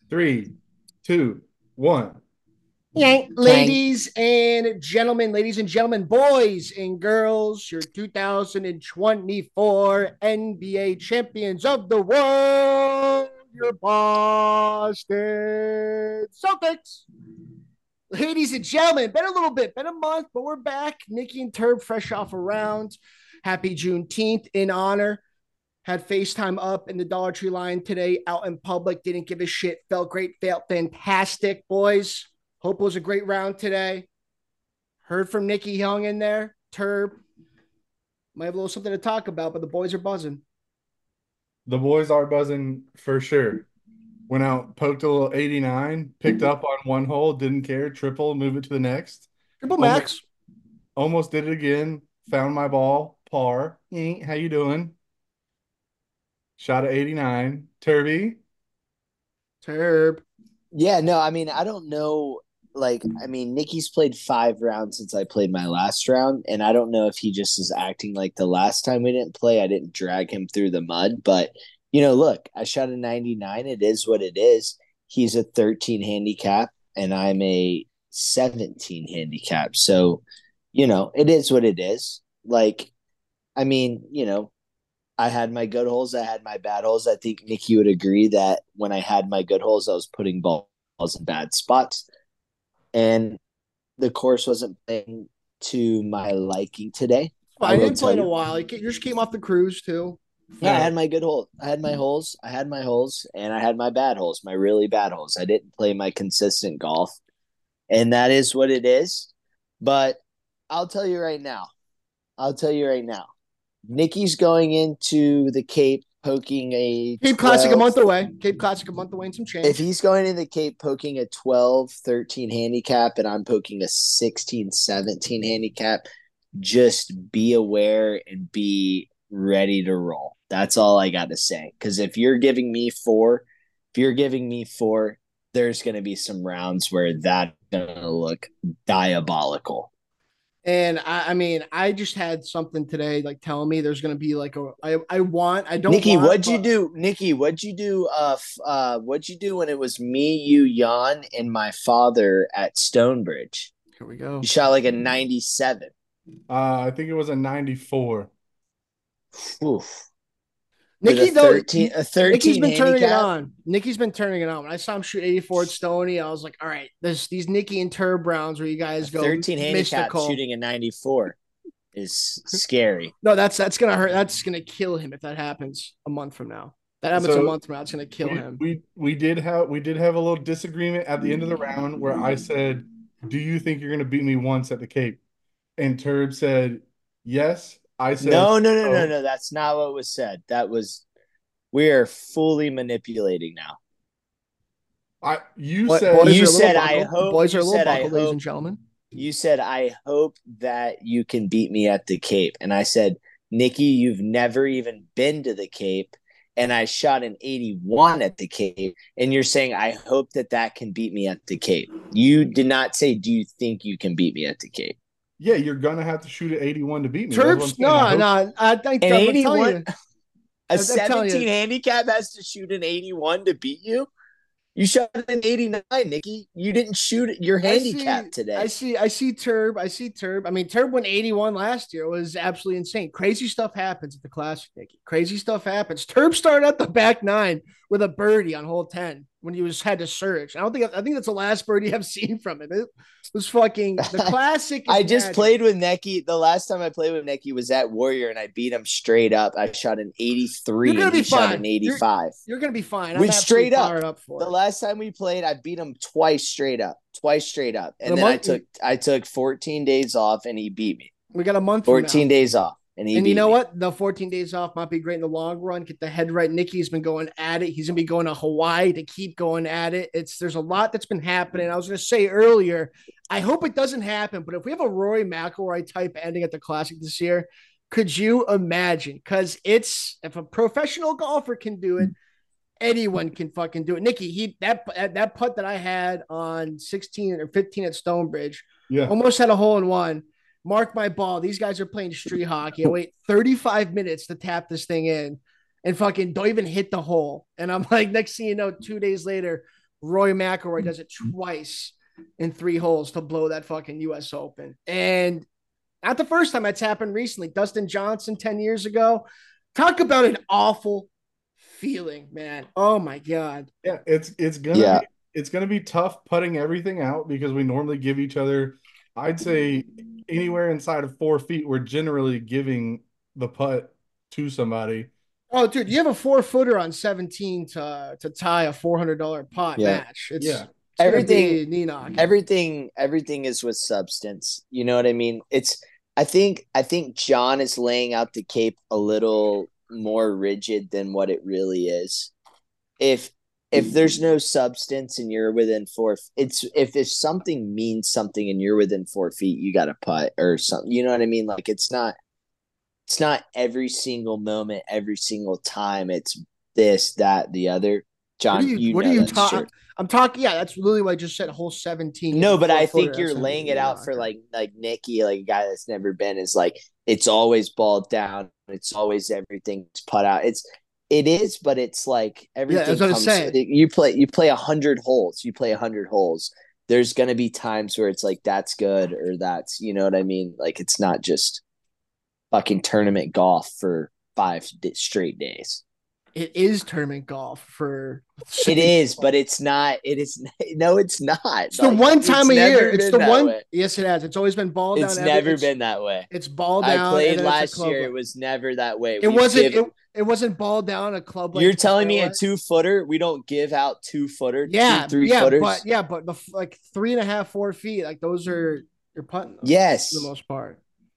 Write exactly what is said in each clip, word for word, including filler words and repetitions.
Three, two, one. Yank, Clang. ladies and gentlemen, ladies and gentlemen, boys and girls, your two thousand twenty-four N B A champions of the world, your Boston Celtics. Ladies and gentlemen, been a little bit, been a month, but we're back. Nikki and Turb fresh off a round. Happy Juneteenth in honor. Had FaceTime up in the Dollar Tree line today, out in public. Didn't give a shit. Felt great. Felt fantastic, boys. Hope it was a great round today. Heard from Nikki Young in there. Turb. Might have a little something to talk about, but the boys are buzzing. The boys are buzzing for sure. Went out, poked a little eighty-nine, picked up on one hole, didn't care, triple, move it to the next. Triple Almost, Max. almost did it again. Found my ball, par. Eh, How you doing? Shot at eighty-nine. Turby. Turb. Yeah, no, I mean, I don't know. Like, I mean, Nikki's played five rounds since I played my last round, and I don't know if he just is acting like the last time we didn't play, I didn't drag him through the mud. But, you know, look, I shot a ninety-nine. It is what it is. He's a thirteen handicap, and I'm a seventeen handicap. So, you know, it is what it is. Like, I mean, you know, I had my good holes. I had my bad holes. I think Nikki would agree that when I had my good holes, I was putting balls in bad spots. And the course wasn't playing to my liking today. I I will didn't play tell in a you. while. You just came off the cruise, too. Yeah, I Yeah. had my good hole. I had my holes. I had my holes, and I had my bad holes, my really bad holes. I didn't play my consistent golf, and that is what it is. But I'll tell you right now. I'll tell you right now. Nikki's going into the Cape poking a Cape Classic a twelve. month away. Cape Classic a month away and some If change. he's going in the Cape poking a twelve, thirteen handicap and I'm poking a sixteen, seventeen handicap, just be aware and be ready to roll. That's all I got to say. Because if you're giving me four, if you're giving me four, there's going to be some rounds where that's going to look diabolical. And I, I mean, I just had something today, like telling me there's going to be like a, I, I want, I don't Nikki, want, what'd you but do? Nikki, what'd you do? Uh, f- uh, what'd you do when it was me, you, Jan, and my father at Stonebridge? here we You go. shot like a ninety-seven. Uh, I think it was a ninety-four. Oof. With a Nikki though, thirteen, a Nikki's thirteen been turning it handicap. on. Nikki's been turning it on. When I saw him shoot eighty-four at Stony, I was like, all right, this these Nikki and Turb Browns where you A guys go thirteen handicap mystical. shooting a ninety-four is scary. No, that's that's gonna hurt. That's gonna kill him if that happens a month from now. That happens a So month from now. It's gonna kill we him. we we did have we did have a little disagreement at the end of the round where I said, "Do you think you're going to beat me once at the Cape?" And Turb said, "Yes." I said, No, no, no, no, "No." no. That's not what was said. That was we are fully manipulating now. I you But said boys You are a little said I buckled. The hope. boys are You a little said I buckled, ladies hope. and gentlemen. You said I hope that you can beat me at the Cape, and I said, Nikki, you've never even been to the Cape, and I shot an eighty-one at the Cape, and you're saying I hope that that can beat me at the Cape. You did not say, do you think you can beat me at the Cape? yeah, you're gonna have to shoot at eighty-one to beat me. That's what I'm Turbs, saying. I no, hope no. I think An I'm telling eighty-one, you. a I'm telling you. seventeen handicap has to shoot an eighty-one to beat you. You shot an eighty-nine, Nikki. You didn't shoot your I see, handicap I today. see, I see Turb. I see Turb. I mean, Turb went eighty-one last year. It was absolutely insane. Crazy stuff happens at the Classic, Nikki. Crazy stuff happens. Turb started at the back nine with a birdie on hole ten when he was had to search. I don't think I think that's the last birdie I've seen from him. It was fucking the Classic is I just magic. played with Neki. The last time I played with Neki was at Warrior, and I beat him straight up. I shot an You're eighty-three, gonna and be he shot an fine. You're eighty-five. you're gonna be fine. I'm With absolutely straight up. fired up The for it. last time we played, I beat him twice straight up, twice straight up, In a and then I month, took I took fourteen days off, and he beat me. we got a month from fourteen now. days off, and he And you beat know me. what? The fourteen days off might be great in the long run. Get the head right. Nicky's been going at it. He's gonna be going to Hawaii to keep going at it. It's there's a lot that's been happening. I was gonna say earlier, I hope it doesn't happen, but if we have a Rory McIlroy type ending at the Classic this year, could you imagine? Because it's if a professional golfer can do it, anyone can fucking do it. Nicky, he that that putt that I had on sixteen or fifteen at Stonebridge, yeah. almost had a hole in one. Mark my ball. These guys are playing street hockey. I wait thirty-five minutes to tap this thing in and fucking don't even hit the hole. And I'm like, next thing you know, two days later, Roy McIlroy does it twice in three holes to blow that fucking U S Open. And not the first time that's happened recently. Dustin Johnson ten years ago. Talk about an awful feeling, man. Oh my God. Yeah, it's it's gonna Yeah. be it's gonna be tough putting everything out because we normally give each other, I'd say anywhere inside of four feet, we're generally giving the putt to somebody. Oh, dude, you have a four footer on seventeen to to tie a four hundred dollar pot Yeah. match. It's, Yeah. it's Everything, knee knock. everything, everything is with substance. You know what I mean? It's. I think. I think John is laying out the cape a little more rigid than what it really is. If if there's no substance and you're within four, it's if if something means something and you're within four feet, you got to putt or something. You know what I mean? Like it's not. It's not every single moment, every single time. It's this, that, the other. John, What are you, you what know are you that's talking? true. I'm talking. Yeah, that's literally what I just said. Hole seventeen. No, but I think Four-footer, you're that's gonna laying be it a out for knocker. like like Nikki, like a guy that's never been. Is like it's always balled down. It's always everything's put out. It's it is, but it's like everything that's what I'm comes. saying. You play you play a hundred holes. You play a hundred holes. There's gonna be times where it's like that's good or that's you know what I mean. Like it's not just fucking tournament golf for five di- straight days. It is tournament golf for. It is, but it's not. It is no, it's not. It's the one time a year. It's the one. Way. Yes, it has. It's always been ball down. It's every, never it's, been that way. It's ball down. I played and last year. Leg. It was never that way. It we wasn't. Give, it, it wasn't ball down a club. You're telling me a two footer? We don't give out two footer. Yeah, two, three yeah, footers. but yeah, but the like three and a half, four feet, like those are you're putting. Those, yes, for the most part.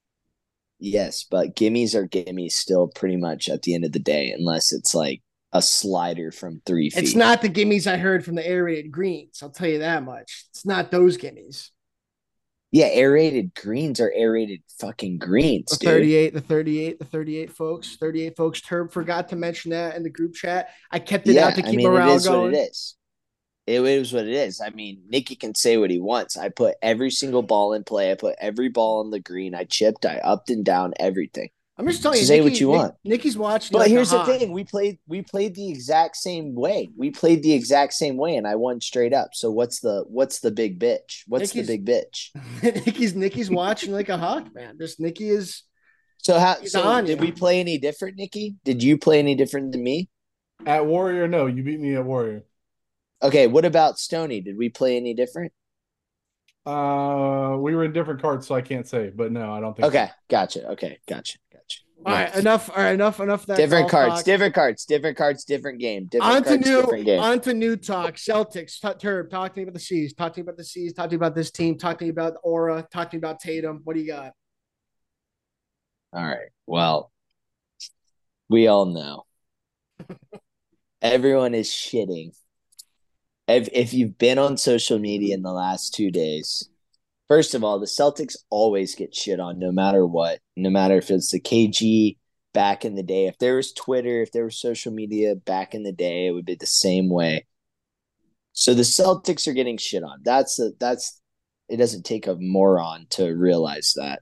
Yes, but gimmies are gimmies still, pretty much at the end of the day, unless it's like a slider from three feet. It's not the gimmies I heard from the aerated greens. I'll tell you that much. It's not those gimmies. Yeah, aerated greens are aerated fucking greens, the dude. thirty-eight, the thirty-eight, the thirty-eight folks, thirty-eight folks. Turb forgot to mention that in the group chat. I kept it yeah, out to keep I mean, morale it is going. What it is. It is what it is. I mean, Nicky can say what he wants. I put every single ball in play. I put every ball on the green. I chipped. I upped and down everything. I'm just telling so you, say Nikki, what you Nick, want. Nicky's watching. But like here's the hawk. thing: we played, we played the exact same way. We played the exact same way, and I won straight up. So what's the what's the big bitch? What's Nicky's, the big bitch? Nicky's Nicky's watching like a hawk, man. Just Nicky is. So how? He's So on did you. we play any different, Nicky? Did you play any different than me? At Warrior, no, you beat me at Warrior. Okay, what about Stony? Did we play any different? Uh, we were in different cards, so I can't say. But no, I don't think. Okay, so. gotcha. Okay, gotcha, gotcha. All right, enough. All right, enough. Enough. Of that different cards, talk. different cards, different cards, different game. Different on to cards, new, different game. on to new talk. Celtics. Turb, talk to me about the C's. Talk to me about the C's. Talk to me about this team. Talk to me about Aura. Talk to me about Tatum. What do you got? All right. Well, we all know. Everyone is shitting. If if you've been on social media in the last two days, first of all, the Celtics always get shit on no matter what, no matter if it's the K G back in the day. If there was Twitter, if there was social media back in the day, it would be the same way. So the Celtics are getting shit on. That's a, that's it doesn't take a moron to realize that.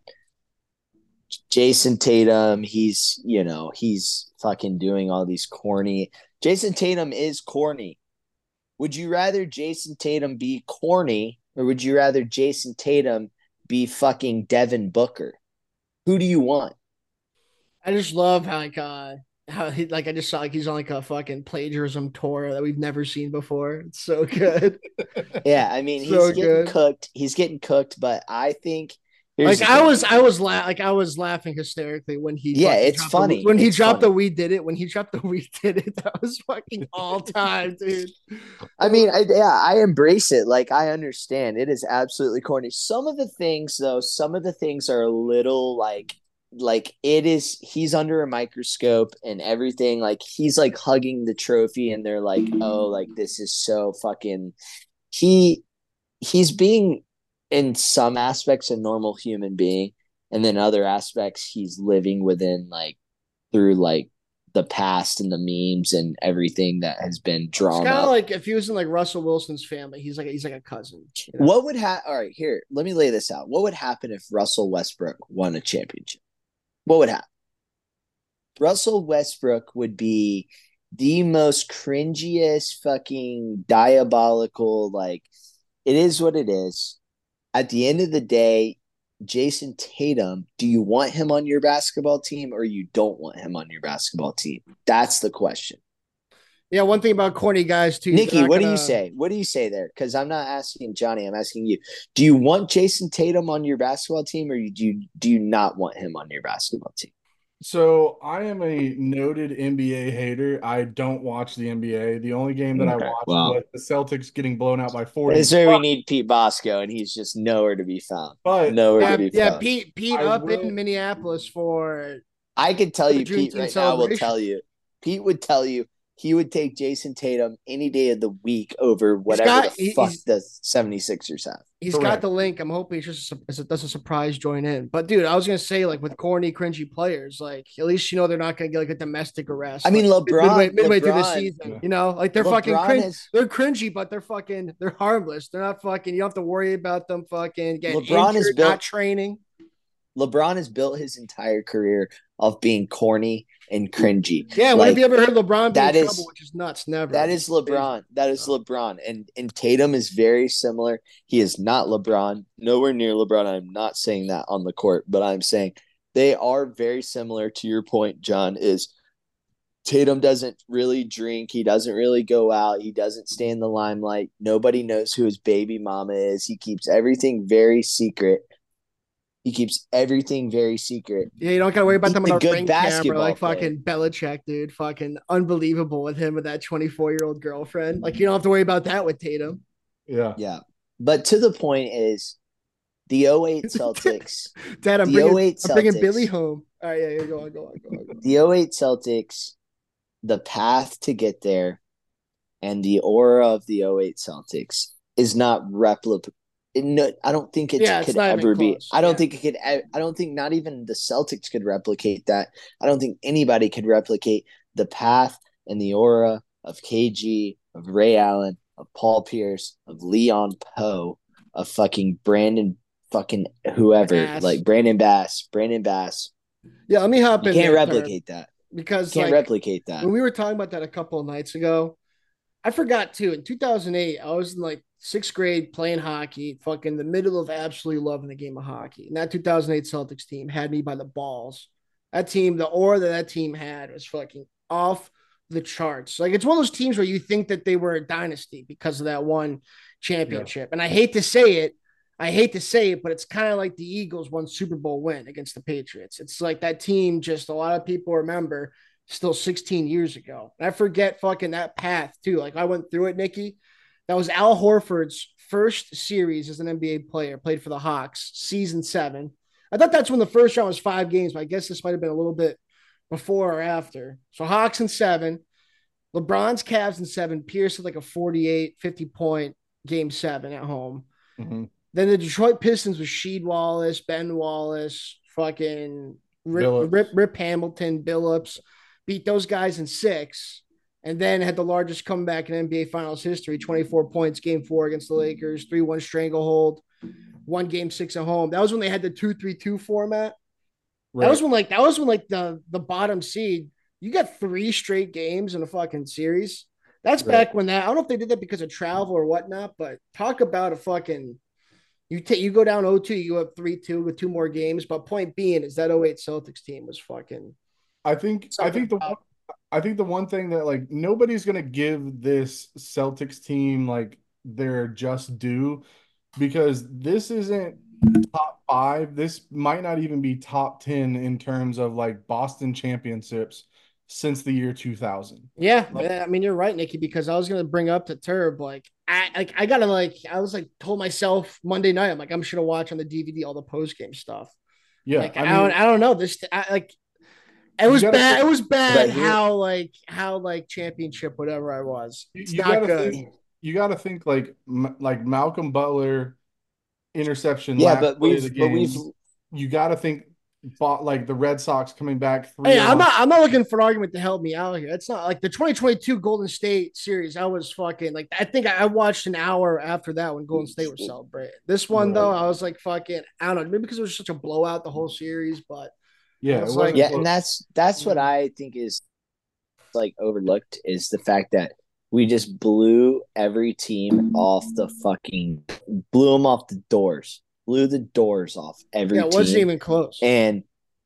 Jason Tatum, he's, you know, he's fucking doing all these corny. Jason Tatum is corny. Would you rather Jason Tatum be corny or would you rather Jason Tatum be fucking Devin Booker? Who do you want? I just love how like uh how he like I just saw like he's on like a fucking plagiarism tour that we've never seen before. It's so good. Yeah, I mean So he's getting good. cooked. He's getting cooked, but I think Like the I thing. was, I was la- like I was laughing hysterically when he. Yeah, fucking it's dropped funny. The, when he It's dropped funny. the we did it. When he dropped the we did it, that was fucking all time, dude. I mean, I, yeah, I embrace it. Like, I understand. It is absolutely corny. Some of the things, though, some of the things are a little like, like it is, he's under a microscope and everything. Like, he's like hugging the trophy and they're like, oh, like, this is so fucking, he, he's being, in some aspects, a normal human being. And then other aspects, he's living within, like, through, like, the past and the memes and everything that has been drawn It's kind up. of like if he was in like Russell Wilson's family, he's like he's like a cousin. You know? What would happen? All right, here, let me lay this out. What would happen if Russell Westbrook won a championship? What would happen? Russell Westbrook would be the most cringiest, fucking diabolical. Like, it is what it is. At the end of the day, Jason Tatum, do you want him on your basketball team or you don't want him on your basketball team? That's the question. Yeah, one thing about corny guys too. Nikki, what gonna... do you say? What do you say there? Because I'm not asking Johnny, I'm asking you. Do you want Jason Tatum on your basketball team, or do you do you not want him on your basketball team? So I am a noted N B A hater. I don't watch the N B A. The only game that I Okay, watched well, was the Celtics getting blown out by forty. this is where But, we need Pete Bosco, and he's just nowhere to be found. but Nowhere yeah, to be yeah, found. Pete, Pete I up will- in Minneapolis for I could tell the you, Pete, Juneteenth right now will celebration. tell you. Pete would tell you he would take Jason Tatum any day of the week over whatever got- the he- fuck he's- the 76ers have. He's got Correct. the link. I'm hoping it's just as it doesn't surprise join in. But dude, I was gonna say like with corny, cringy players, like at least you know they're not gonna get like a domestic arrest. I mean, like, LeBron- midway, midway through the LeBron- season, Yeah. you know, like they're LeBron fucking cringe. has- They're cringy, but they're fucking they're harmless. They're not fucking. You don't have to worry about them fucking getting LeBron injured, is built- not training. LeBron has built his entire career of being corny and cringy. Yeah, when Like, have you ever heard LeBron be that in is- trouble? Which is nuts. Never. That is LeBron. That is LeBron. And and Tatum is very similar. He is not LeBron. Nowhere near LeBron. I'm not saying that on the court, but I'm saying they are very similar to your point, John, is Tatum doesn't really drink. He doesn't really go out. He doesn't stay in the limelight. Nobody knows who his baby mama is. He keeps everything very secret. He keeps everything very secret. Yeah, you don't gotta worry about He's them a on a good ring camera basketball like player. fucking Belichick, dude. Fucking unbelievable with him with that twenty-four year old girlfriend. Like you don't have to worry about that with Tatum. Yeah. Yeah. But to the point is the oh eight Celtics, Dad, I'm The bringing, oh eight I'm bringing Celtics. Billy home. All right, yeah, yeah, go on, go on, go on. Go on. the oh eight Celtics, the path to get there and the aura of the oh eight Celtics is not replicable. No, I don't think it Yeah, it's could not even ever be. close. I don't Yeah. think it could. I don't think not even the Celtics could replicate that. I don't think anybody could replicate the path and the aura of K G, of Ray Allen, of Paul Pierce, of Leon Poe, of fucking Brandon, fucking whoever, Bass. like Brandon Bass, Brandon Bass. Yeah, let me hop You in can't there, Turb, replicate that. because You can't like, replicate that. when we were talking about that a couple of nights ago, I forgot too. In two thousand eight, I was in like sixth grade playing hockey, fucking the middle of absolutely loving the game of hockey. And that two thousand eight Celtics team had me by the balls. That team, the aura that that team had was fucking off the charts. Like it's one of those teams where you think that they were a dynasty because of that one championship. And I hate to say it, I hate to say it, but it's kind of like the Eagles one Super Bowl win against the Patriots. It's like that team, just a lot of people remember still sixteen years ago. And I forget fucking that path too. Like I went through it, Nikki. That was Al Horford's first series as an N B A player, played for the Hawks, season seven. I thought that's when the first round was five games, but I guess this might have been a little bit before or after. So Hawks in seven, LeBron's Cavs in seven, Pierce had like a forty-eight, fifty point game seven at home. Mhm. Then the Detroit Pistons with Sheed Wallace, Ben Wallace, fucking Rip, Billups. Rip, Rip Hamilton, Billups, beat those guys in six, and then had the largest comeback in N B A Finals history, twenty-four points, game four against the Lakers, three one stranglehold, one game six at home. That was when they had the two three two format. Right. That was when like that was when like the the bottom seed, you got three straight games in a fucking series. That's Right. back when that I don't know if they did that because of travel or whatnot, but talk about a fucking you take you go down oh two, you go up three two with two more games. But point being is that oh eight Celtics team was fucking I think I think the one, I think the one thing that like nobody's gonna give this Celtics team like their just due because this isn't top five. This might not even be top ten in terms of like Boston championships since the year two thousand. Yeah, Like- I mean you're right, Nikki, because I was gonna bring up to Turb like I like I gotta like I was like told myself Monday night I'm like I'm just gonna watch on the D V D all the post game stuff. Yeah, Like I I, mean, don't I don't know this I, like it You was gotta bad. think- It was bad But here- how like how like championship whatever I was. you, It's you not gotta good. think. You gotta think like M- like Malcolm Butler interception. Yeah, last but play of we've the but we've game. You gotta think. Bought like the Red Sox coming back three. Hey, I'm not I'm not looking for an argument to help me out here. It's not like the twenty twenty-two Golden State series. I was fucking like I think I watched an hour after that when Golden State was celebrating. This one though, Right. I was like fucking I don't know, maybe because it was such a blowout the whole series, but Yeah, I it was wasn't like- yeah, close. and that's that's what I think is like overlooked is the fact that we just blew every team off the fucking blew them off the doors, blew the doors off every Yeah, it wasn't team, even close. and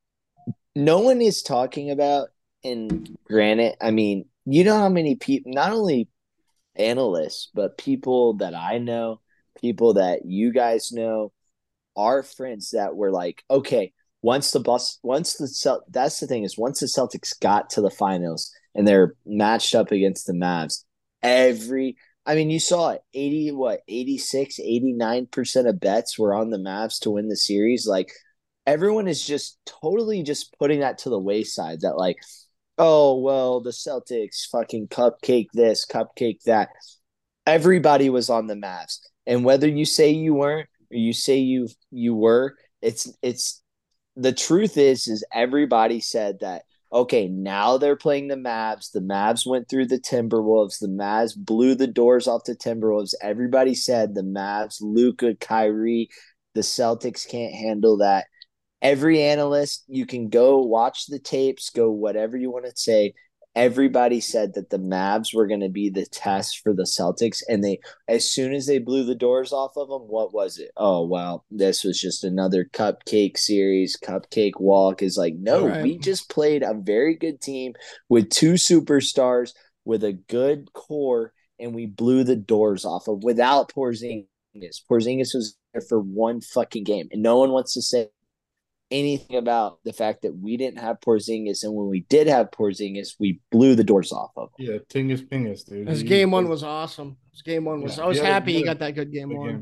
no one is talking about. And granted, I mean, you know how many people, not only analysts, but people that I know, people that you guys know, our friends that were like, okay, once the bus, once the Celt, that's the thing is once the Celtics got to the finals and they're matched up against the Mavs, every, I mean, you saw it, eighty, what, eighty-six, eighty-nine percent of bets were on the Mavs to win the series. Like, everyone is just totally just putting that to the wayside that, like, oh, well, the Celtics fucking cupcake this, cupcake that. Everybody was on the Mavs. And whether you say you weren't or you say you you were, it's it's the truth is is everybody said that okay, now they're playing the Mavs. The Mavs went through the Timberwolves. The Mavs blew the doors off the Timberwolves. Everybody said the Mavs, Luka, Kyrie, the Celtics can't handle that. Every analyst, you can go watch the tapes, go whatever you want to say. Everybody said that the Mavs were going to be the test for the Celtics, and they, as soon as they blew the doors off of them, what was it? Oh well, this was just another cupcake series, cupcake walk. Is like, no, Right. we just played a very good team with two superstars with a good core, and we blew the doors off of without Porzingis. Porzingis was there for one fucking game, and no one wants to say anything about the fact that we didn't have Porzingis, and when we did have Porzingis, we blew the doors off of him. Yeah, Tingus Pingus, dude. His He- game one was awesome. His game one was. Yeah, I was he had a- happy he he had a got that good game good one. game.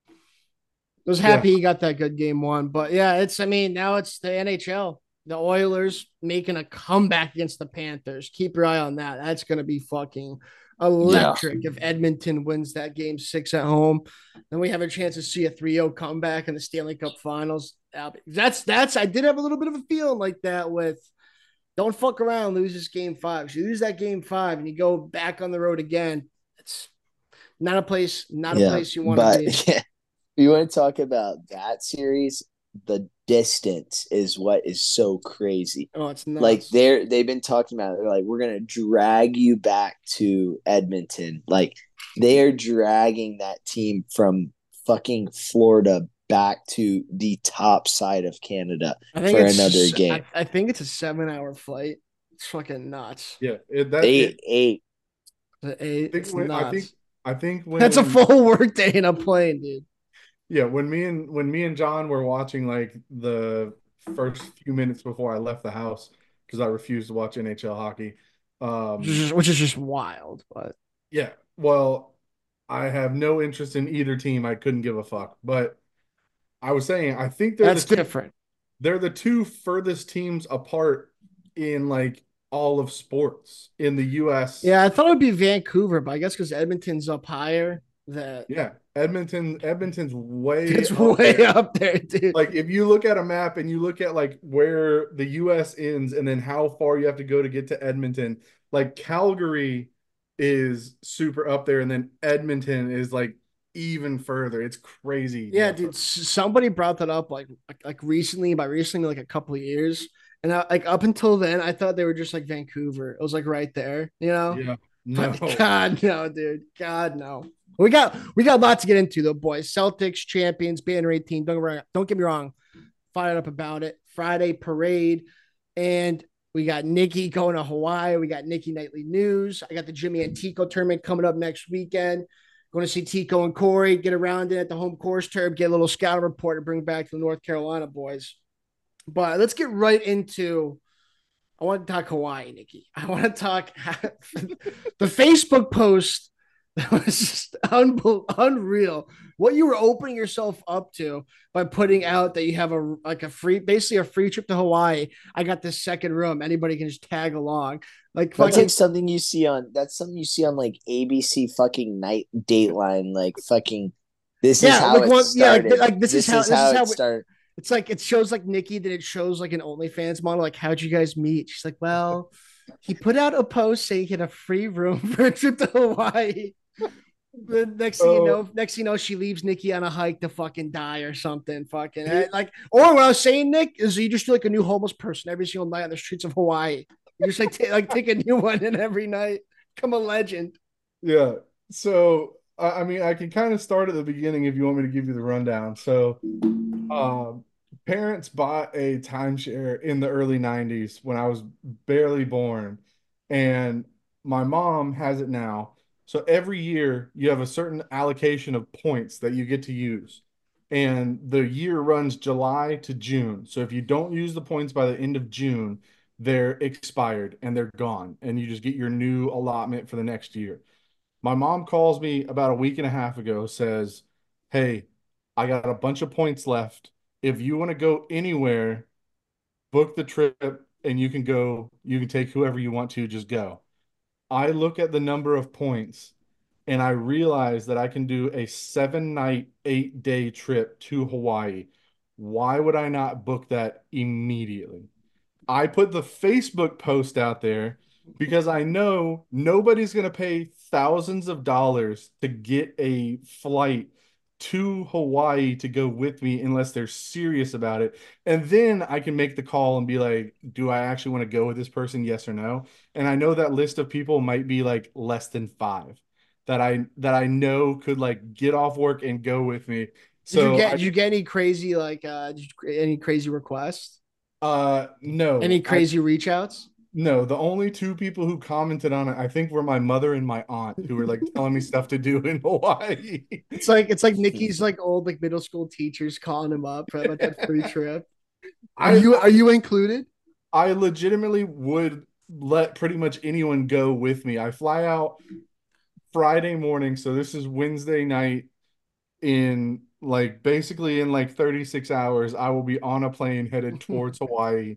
I was happy he got that good game one. But yeah, it's. I mean, now it's the N H L. The Oilers making a comeback against the Panthers. Keep your eye on that. That's going to be fucking electric if Edmonton wins that game six at home. Then we have a chance to see a three oh comeback in the Stanley Cup Finals. That's that's. I did have a little bit of a feeling like that with. Don't fuck around, lose this game five. If you lose that game five and you go back on the road again, it's not a place, not a Yeah, place you want to but be. yeah, you want to talk about that series? The distance is what is so crazy. Oh, it's nuts. Like they're they've been talking about it. They're like, we're gonna drag you back to Edmonton. Like they are dragging that team from fucking Florida back to the top side of Canada I think for it's another game. I, I think it's a seven-hour flight. It's fucking nuts. Yeah, it, that Eight, it, eight. The eight, I think it's when, nuts. I think I think when That's a full work day in a plane, dude. yeah, when me and when me and John were watching like the first few minutes before I left the house because I refused to watch N H L hockey. Um, Which is, just, which is just wild, but yeah, well, I have no interest in either team. I couldn't give a fuck. But I was saying, I think they're that's the two, different. they're the two furthest teams apart in like all of sports in the U S. Yeah, I thought it would be Vancouver, but I guess because Edmonton's up higher, that Yeah, Edmonton, Edmonton's way it's up way there. up there, dude. Like if you look at a map and you look at like where the U S ends and then how far you have to go to get to Edmonton, like Calgary is super up there and then Edmonton is like even further. It's crazy. Yeah, dude. Somebody brought that up like like recently, by recently, like a couple of years, and I, like up until then, I thought they were just like Vancouver. It was like right there, you know. Yeah. No. But God no, dude. God no. We got we got a lot to get into though, boys. Celtics champions, banner eighteen. Don't get me wrong, don't get me wrong. Fired up about it. Friday parade, and we got Nikki going to Hawaii. We got Nikki Nightly News. I got the Jimmy Antico tournament coming up next weekend. Going to see Tico and Corey get around it at the home course term, get a little scout report to bring back to the North Carolina boys. But let's get right into. I want to talk Hawaii, Nikki. I want to talk the Facebook post that was just un- unreal. What you were opening yourself up to by putting out that you have a like a free, basically a free trip to Hawaii. I got this second room. Anybody can just tag along. Like That's fucking, like something you see on that's something you see on like A B C fucking night Dateline, like fucking this is Yeah, how like it one- yeah, like- started. like this is how- this is how it it- started. it's like it shows like Nikki, then it shows like an OnlyFans model. Like, how'd you guys meet? She's like, well, he put out a post saying he had a free room for a trip to Hawaii. The next thing you Oh. know, next thing you know, she leaves Nikki on a hike to fucking die or something. Fucking and, like, or what I was saying, Nick, is you just feel like a new homeless person every single night on the streets of Hawaii. You just like t- like take a new one in every night. Become a legend. Yeah. So I I mean, I can kind of start at the beginning if you want me to give you the rundown. So, um, parents bought a timeshare in the early nineties when I was barely born, and my mom has it now. So every year you have a certain allocation of points that you get to use. And the year runs July to June. So if you don't use the points by the end of June, they're expired and they're gone, and you just get your new allotment for the next year. My mom calls me about a week and a half ago, says, "Hey, I got a bunch of points left. If you want to go anywhere, book the trip and you can go, you can take whoever you want to, just go." I look at the number of points and I realize that I can do a seven night, eight day trip to Hawaii. Why would I not book that immediately? I put the Facebook post out there because I know nobody's going to pay thousands of dollars to get a flight to Hawaii to go with me unless they're serious about it. And then I can make the call and be like, do I actually want to go with this person? Yes or no? And I know that list of people might be like less than five that I that I know could like get off work and go with me. Did you So get I did you get any crazy like uh did you, any crazy requests? uh Any no, I crazy reach outs? No, the only two people who commented on it, I think, were my mother and my aunt, who were like telling me stuff to do in Hawaii. It's like it's like Nikki's like old like middle school teachers calling him up for about that free trip. Are I you are you included? I legitimately would let pretty much anyone go with me. I fly out Friday morning, so this is Wednesday night. In like basically in like thirty-six hours, I will be on a plane headed towards Hawaii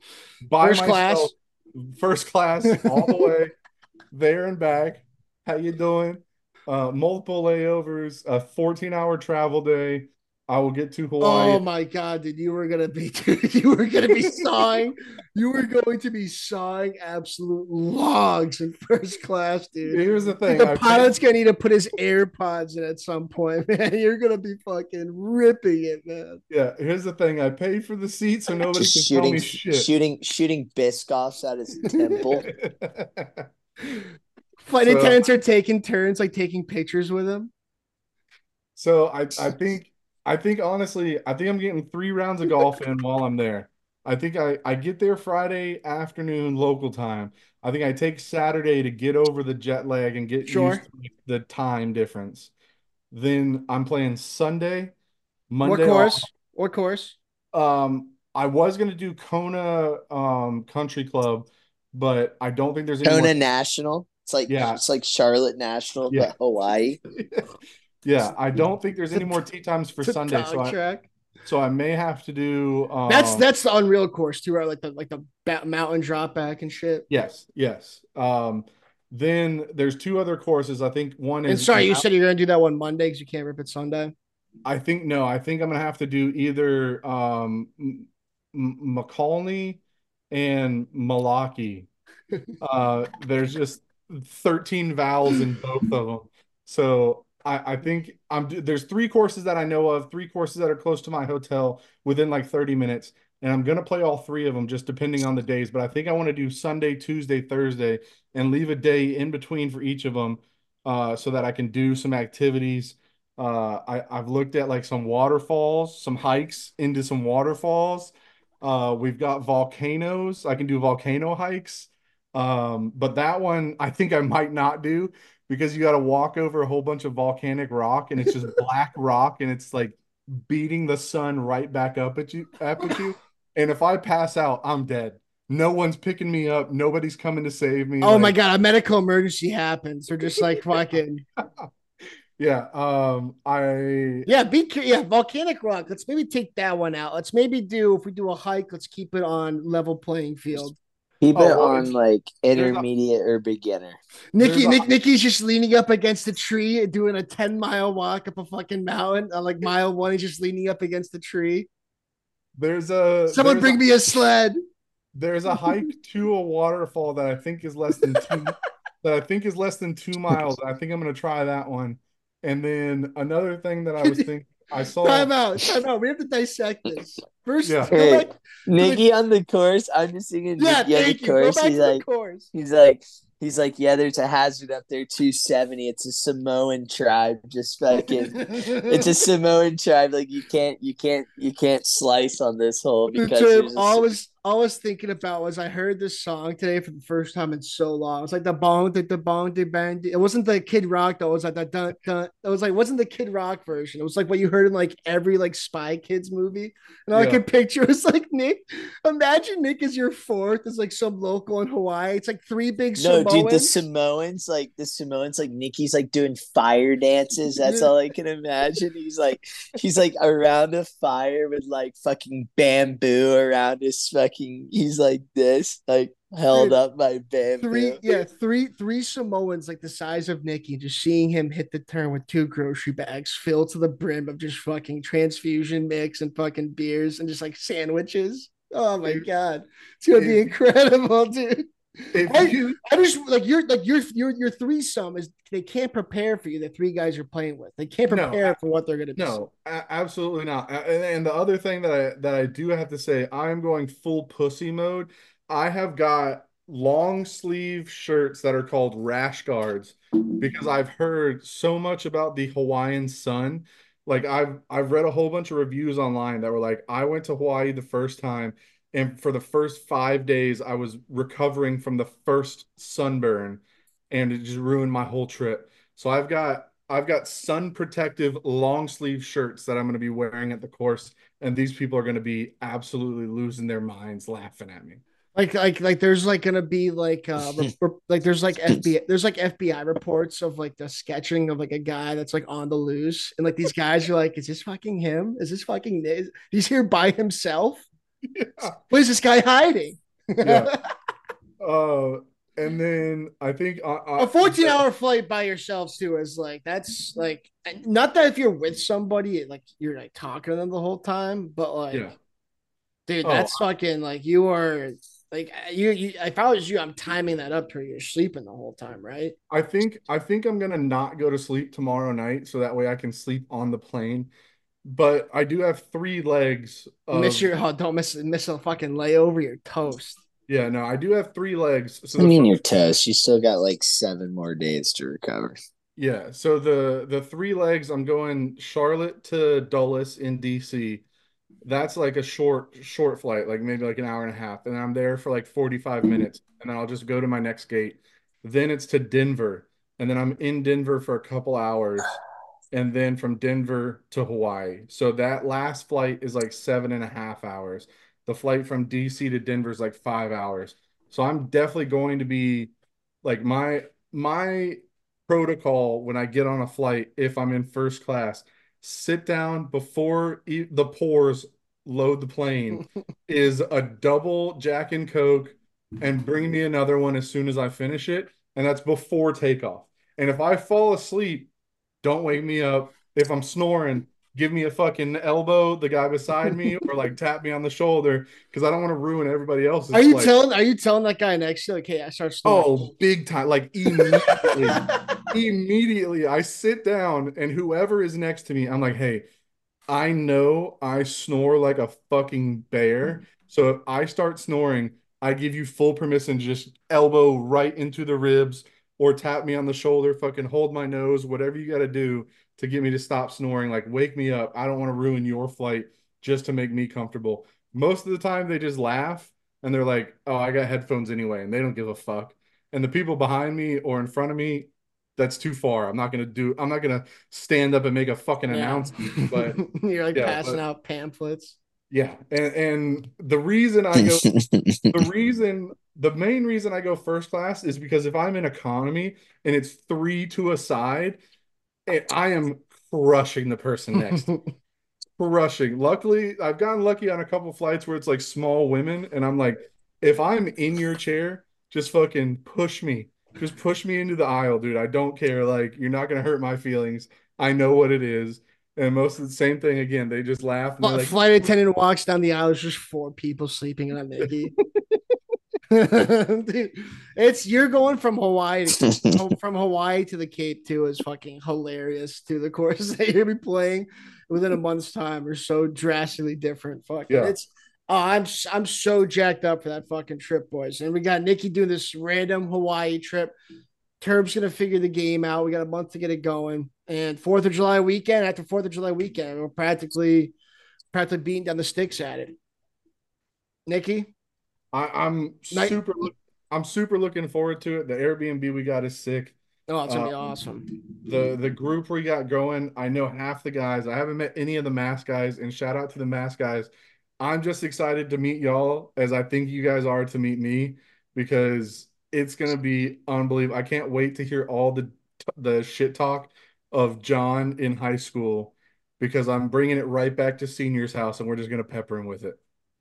by First myself, class. first class, all the way there and back. How you doing? Uh, multiple layovers, a fourteen hour travel day. I will get to Hawaii. Oh my god, dude, you were gonna be dude, you were gonna be sawing, you were going to be sawing absolute logs in first class, dude. Here's the Dude, thing. the I paid, pilot's gonna need to put his AirPods in at some point, man. You're gonna be fucking ripping it, man. yeah, here's the thing. I paid for the seat so nobody Just can tell shooting, me shit. shooting, shooting Biscoffs at his temple. Flight So, attendants are taking turns, like taking pictures with him. so I, I think, I think honestly, I think I'm getting three rounds of golf in while I'm there. I think I, I get there Friday afternoon local time. I think I take Saturday to get over the jet lag and get used Sure. to the time difference. Then I'm playing Sunday, What Monday off. course? What course? Um, I was gonna do Kona um Country Club, but I don't think there's any more. Kona National. It's like Yeah, it's like Charlotte National, yeah, but Hawaii. yeah. I don't think there's It's a, any more tee times for it's a Sunday, so dog I track. so I may have to do That's um that's the Unreal course too, right? Like the like the ba- mountain drop back and shit. yes, yes. Um then there's two other courses. I think one And is sorry, you Mount, said you're gonna do that one Monday because you can't rip it Sunday. I think no, I think I'm gonna have to do either um M- M- McCallney and Malaki. Uh, there's just thirteen vowels in both of them. So I, I think I'm there's three courses that I know of, three courses that are close to my hotel within like thirty minutes. And I'm gonna play all three of them just depending on the days. But I think I want to do Sunday, Tuesday, Thursday, and leave a day in between for each of them, uh, so that I can do some activities. Uh, I, I've looked at like some waterfalls, some hikes into some waterfalls. Uh, we've got volcanoes. I can do volcano hikes. Um, but that one I think I might not do because you got to walk over a whole bunch of volcanic rock and it's just black rock and it's like beating the sun right back up at you up at you. And if I pass out, I'm dead. No one's picking me up. Nobody's coming to save me. Oh my Like, god, a medical emergency happens. They're just like fucking yeah, um, I yeah. Be cu- yeah, volcanic rock. Let's maybe take that one out. Let's maybe do if we do a hike. Let's keep it on level playing field. Keep oh it well, on it's like there's a intermediate or beginner. there's Nikki, a Nick, Nikki's just leaning up against a tree, doing a ten mile walk up a fucking mountain. On like mile one, he's just leaning up against the tree. there's a Someone there's a bring me a sled. there's a hike to a waterfall that I think is less than two that I think is less than two miles. I think I'm gonna try that one. And then another thing that I was thinking I saw. Time out. Time out. We have to dissect this. First, Yeah. go Hey, back to Nikki the, on the course. I'm just singing yeah, Nikki on the thank you. Go course. back He's to the like, course. he's like, he's like, yeah, there's a hazard up there, two seventy. It's a Samoan tribe. Just fucking, it's a Samoan tribe. Like you can't, you can't, you can't slice on this hole The because term there's a. all I was all I was thinking about was I heard this song today for the first time in so long. It's like the bong, the, the bong, the bang. It wasn't the Kid Rock though. It was like the dun dun. It was like it wasn't the Kid Rock version. It was like what you heard in like every like Spy Kids movie. And all I Yeah. could picture was like Nick. Imagine Nick is your fourth. It's like some local in Hawaii. It's like three big No, Samoans. dude, the Samoans, like the Samoans, like Nikki's like doing fire dances. That's all I can imagine. He's like, he's like around a fire with like fucking bamboo around his fucking. He's like this, like held Dude, up by bamboo. Three, yeah, three, three Samoans like the size of Nicky, just seeing him hit the turn with two grocery bags filled to the brim of just fucking transfusion mix and fucking beers and just like sandwiches. Oh my If- god, it's gonna be if- incredible, dude. If I, you I just like you're like your your your threesome is they can't prepare for you. The three guys you're playing with, they can't No, prepare for what they're gonna be. no, a- absolutely not. A- And, and the other thing that I that I do have to say, I am going full pussy mode. I have got long sleeve shirts that are called rash guards because I've heard so much about the Hawaiian sun. Like I've I've read a whole bunch of reviews online that were like, I went to Hawaii the first time, and for the first five days, I was recovering from the first sunburn, and it just ruined my whole trip. So I've got I've got sun protective long sleeve shirts that I'm going to be wearing at the course, and these people are going to be absolutely losing their minds laughing at me. Like, like, like, there's like gonna be like, uh, re- re- like, there's like F B I, there's like F B I reports of like the sketching of like a guy that's like on the loose, and like these guys are like, is this fucking him? Is this fucking Niz? He's here by himself? Yeah. What is this guy hiding? Yeah. Uh, and then I think uh, uh, A fourteen hour flight by yourselves too is like that's like not that if you're with somebody like you're like talking to them the whole time, but like Yeah. dude, Oh, that's fucking like you are like you, you if I was you, I'm timing that up to where you're sleeping the whole time, right? I think I think I'm gonna not go to sleep tomorrow night so that way I can sleep on the plane. But I do have three legs Miss of your oh, don't miss miss a fucking layover, you're toast. yeah, no, I do have three legs. So I the mean, first, you're toast. You still got like seven more days to recover. yeah, so the the three legs, I'm going Charlotte to Dulles in D C. That's like a short short flight, like maybe like an hour and a half, and I'm there for like forty-five minutes, and then I'll just go to my next gate. Then it's to Denver, and then I'm in Denver for a couple hours, and then from Denver to Hawaii. So that last flight is like seven and a half hours. The flight from D C to Denver is like five hours. So I'm definitely going to be like my my protocol when I get on a flight, if I'm in first class, sit down before e- the pores load the plane, is a double Jack and Coke and bring me another one as soon as I finish it. And that's before takeoff. And if I fall asleep, don't wake me up. If I'm snoring, give me a fucking elbow, the guy beside me, or like tap me on the shoulder because I don't want to ruin everybody else's Are you flight. telling are you telling that guy next to you like, hey, I start snoring? Oh, big time. Like immediately, immediately I sit down and whoever is next to me, I'm like, hey, I know I snore like a fucking bear. So if I start snoring, I give you full permission to just elbow right into the ribs or tap me on the shoulder, fucking hold my nose, whatever you got to do to get me to stop snoring. Like, wake me up. I don't want to ruin your flight just to make me comfortable. Most of the time, they just laugh and they're like, oh, I got headphones anyway, and they don't give a fuck. And the people behind me or in front of me, that's too far. I'm not gonna do, I'm not gonna stand up and make a fucking Yeah. announcement. But you're like yeah, passing but out pamphlets. yeah. And and the reason I go the reason the main reason I go first class is because if I'm in economy and it's three to a side, and I am crushing the person next to me. Crushing. Luckily, I've gotten lucky on a couple flights where it's like small women, and I'm like, if I'm in your chair, just fucking push me. Just push me into the aisle, dude. I don't care. Like, you're not gonna hurt my feelings. I know what it is. And most of the same thing again. They just laugh and they're like, Flight attendant walks down the aisle. There's just four people sleeping on Mickey. Dude, it's you're going from Hawaii to, from Hawaii to the Cape too is fucking hilarious. To the courses that you're gonna be playing within a month's time are so drastically different. Fucking Yeah. it's oh, I'm I'm so jacked up for that fucking trip, boys. And we got Nikki doing this random Hawaii trip. Turb's gonna figure the game out. We got a month to get it going. And Fourth of July weekend, after Fourth of July weekend, we're practically practically beating down the sticks at it. Nikki, I, I'm night. super I'm super looking forward to it. The Airbnb we got is sick. Oh, it's gonna be Um, awesome. the the group we got going, I know half the guys. I haven't met any of the mass guys, and shout out to the mass guys. I'm just excited to meet y'all as I think you guys are to meet me because it's gonna be unbelievable. I can't wait to hear all the the shit talk of John in high school because I'm bringing it right back to senior's house and we're just gonna pepper him with it.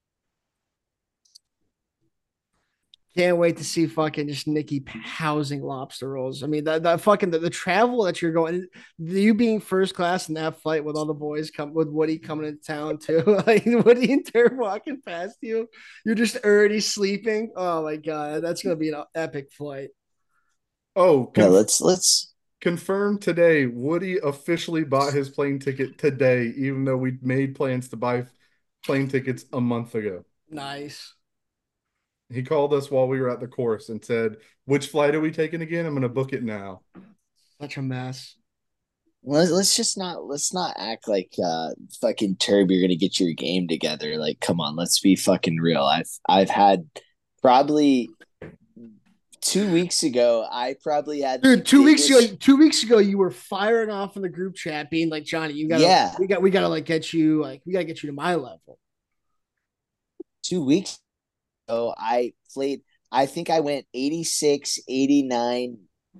Can't wait to see fucking just Nikki housing lobster rolls. I mean, that, that fucking the, the travel that you're going, you being first class in that flight with all the boys come with Woody coming into town too, like Woody and Turb walking past you, you're just already sleeping. Oh my god, that's gonna be an epic flight. Oh, Yeah, conf let's let's confirmed today. Woody officially bought his plane ticket today, even though we made plans to buy plane tickets a month ago. Nice. He called us while we were at the course and said, "Which flight are we taking again? I'm going to book it now." Such a mess. let's let's just not let's not act like uh fucking Turb, you're gonna get your game together. Like, come on, let's be fucking real. I've I've had probably two weeks ago, I probably had the Dude, two weeks ago, biggest two weeks ago, you were firing off in the group chat, being like, "Johnny, you gotta, yeah, we got, we gotta like get you, like, we gotta get you to my level." two weeks ago I played I think I went eighty six, eighty nine,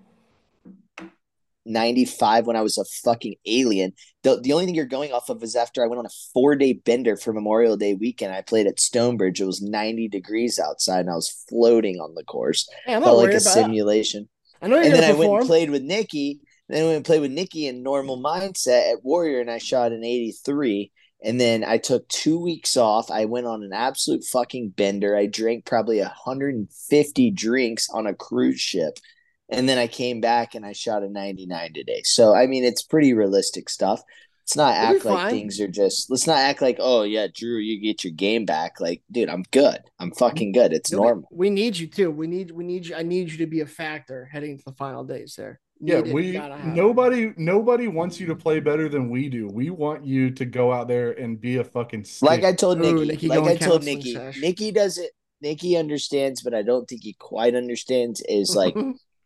ninety five when I was a fucking alien. The the only thing you're going off of is after I went on a four day bender for Memorial Day weekend. I played at Stonebridge. It was ninety degrees outside and I was floating on the course. Hey, I'm not Felt like worried a about it. simulation. I know you're And then gonna I went and perform. played with Nikki. Then I went and played with Nikki in normal mindset at Warrior and I shot an eighty-three. And then I took two weeks off. I went on an absolute fucking bender. I drank probably one hundred fifty drinks on a cruise ship. And then I came back and I shot a ninety-nine today. So, I mean, it's pretty realistic stuff. Let's not You'll be act like fine. things are just, let's not act like, oh, yeah, Drew, you get your game back. Like, dude, I'm good. I'm fucking good. It's You'll be, normal. we need you too. We need, we need you. I need you to be a factor heading into the final days. There, Yeah, need it. we Gotta have it. nobody nobody wants you to play better than we do. We want you to go out there and be a fucking Like stick. I told Ooh, Nikki, Nikki like going I told counseling Nikki, sesh. Nikki does it. Nikki understands, but I don't think he quite understands. Is like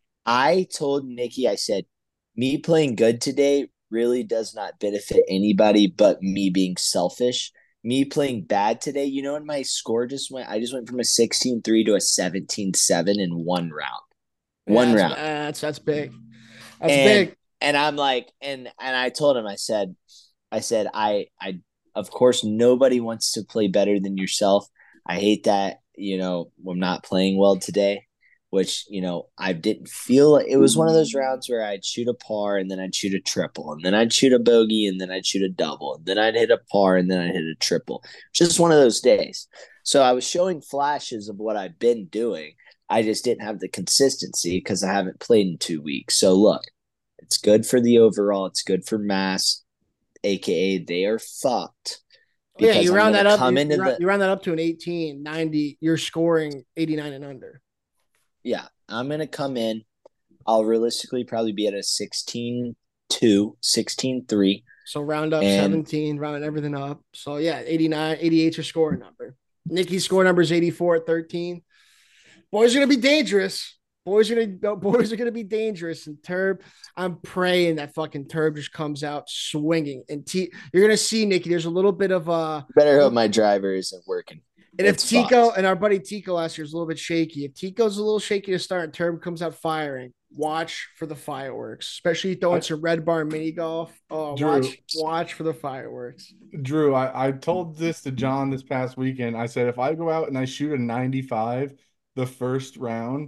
I told Nikki, I said, me playing good today really does not benefit anybody but me being selfish. Me playing bad today, you know, what my score just went, I just went from a sixteen three to a seventeen seven in one round. Yeah, One that's, round. that's that's big. That's And big. and I'm like, and and I told him, I said, I said, I I of course nobody wants to play better than yourself. I hate that, you know, I'm not playing well today, which, you know, I didn't feel it was one of those rounds where I'd shoot a par and then I'd shoot a triple and then I'd shoot a bogey and then I'd shoot a double and then I'd hit a par and then I'd hit a triple. Just one of those days. So I was showing flashes of what I've been doing. I just didn't have the consistency because I haven't played in two weeks. So look, it's good for the overall. It's good for mass, aka they are fucked Oh, yeah, because you I'm round gonna that up. come You, into you, round, the you round that up to an eighteen, ninety. You're scoring eighty-nine and under. yeah. I'm gonna come in. I'll realistically probably be at a sixteen two, sixteen three, So round up and seventeen, round everything up. So yeah, eighty-nine, eighty-eight's your scoring number. Nikki's score number is eighty-four at thirteen. Boys are gonna be dangerous. Boys are gonna boys are gonna be dangerous. And Turb, I'm praying that fucking Turb just comes out swinging. And T, you're gonna see Nikki. There's a little bit of uh, better hope my driver isn't working. and if It's Tico fucked. and our buddy Tico last year is a little bit shaky, if Tico's a little shaky to start and Turb comes out firing, watch for the fireworks. Especially throwing I, some red bar mini golf. Oh, Drew, watch watch for the fireworks. Drew, I, I told this to John this past weekend. I said if I go out and I shoot a ninety-five the first round,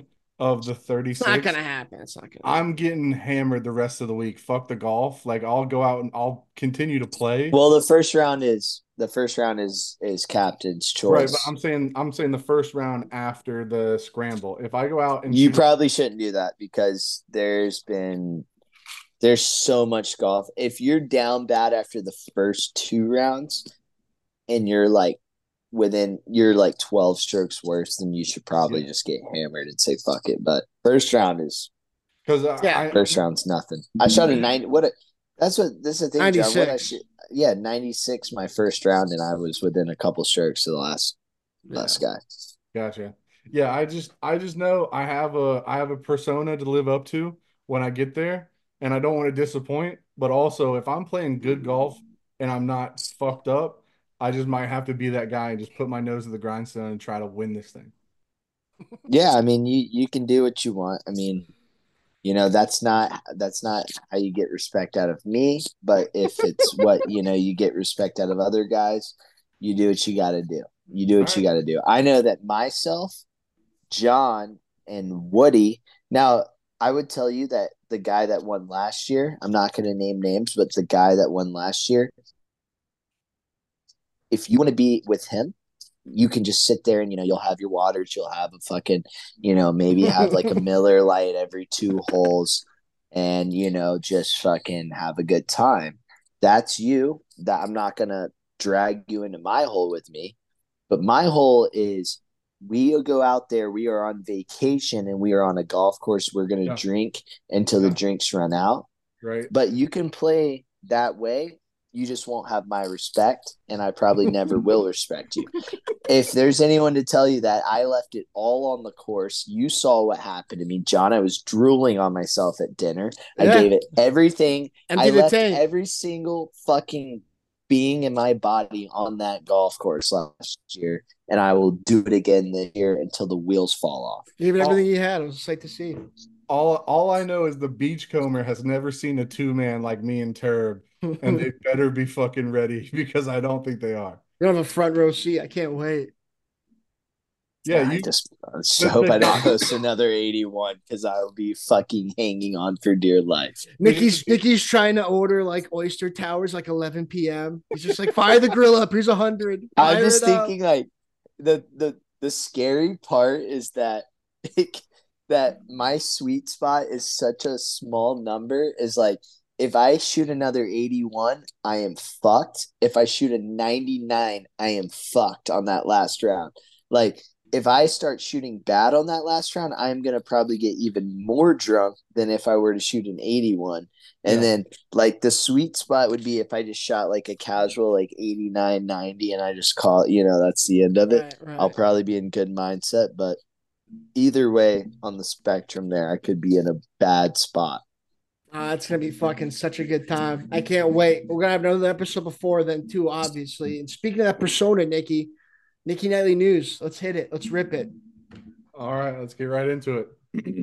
of the It's not thirty-six. gonna happen. It's not gonna happen. I'm getting hammered the rest of the week. Fuck the golf. Like I'll go out and I'll continue to play. Well, the first round is the first round is is captain's Right, but choice. I'm saying I'm saying the first round after the scramble. If I go out and You shoot, probably shouldn't do that because there's been there's so much golf. If you're down bad after the first two rounds and you're like within you're like twelve strokes worse, then you should probably yeah, just get hammered and say fuck it. But first round is because Yeah, I, I first round's nothing. I shot a nine. What a that's what this is the thing, John. What I ninety-six. should yeah ninety-six my first round, and I was within a couple strokes of the last Yeah. last guy. gotcha. Yeah, I just I just know I have a I have a persona to live up to when I get there, and I don't want to disappoint. But also, if I'm playing good golf and I'm not fucked up, I just might have to be that guy and just put my nose to the grindstone and try to win this thing. Yeah, I mean you you can do what you want. I mean, you know, that's not that's not how you get respect out of me, but if it's what, you know, you get respect out of other guys, you do what you got to do. You do All what you right. got to do. I know that myself, John, and Woody. Now, I would tell you that the guy that won last year, I'm not going to name names, but the guy that won last year, if you want to be with him, you can just sit there and, you know, you'll have your waters, you'll have a fucking, you know, maybe have like a Miller Lite every two holes and, you know, just fucking have a good time. That's you. That I'm not going to drag you into my hole with me. But my hole is we go out there, we are on vacation and we are on a golf course. We're going to Yeah. drink until the Yeah. drinks run out. Right. But you can play that way. You just won't have my respect, and I probably never will respect you. If there's anyone to tell you that, I left it all on the course. You saw what happened to me, John. I was drooling on myself at dinner. I Yeah. gave it everything. Empty I the left tank. every single fucking being in my body on that golf course last year, and I will do it again this year until the wheels fall off. Even All, everything you had, it was sight to see. all all I know is the beachcomber has never seen a two man like me and Turb, and they You better be fucking ready because I don't think they are. don't have a front row seat. I can't wait. Yeah, I you just, I just the, hope the I don't guy, host another eighty-one because I will be fucking hanging on for dear life. Nikki's Nikki's trying to order like oyster towers like eleven p.m. He's just like, fire the grill up. Here's a hundred. I'm Fire just it up. thinking like the the the scary part is that it, that my sweet spot is such a small number is like if I shoot another eighty-one, I am fucked. If I shoot a ninety-nine, I am fucked on that last round. Like if I start shooting bad on that last round, I'm going to probably get even more drunk than if I were to shoot an eighty-one. And Yeah. then like the sweet spot would be if I just shot like a casual like eighty-nine, ninety and I just call it, you know, that's the end of it. Right, right. I'll probably be in good mindset, but either way on the spectrum there, I could be in a bad spot. Uh, it's gonna be fucking such a good time. I can't wait. We're gonna have another episode before then too, obviously. And speaking of that persona, Nikki, Nikki Nightly News. Let's hit it. Let's rip it. All right, let's get right into it.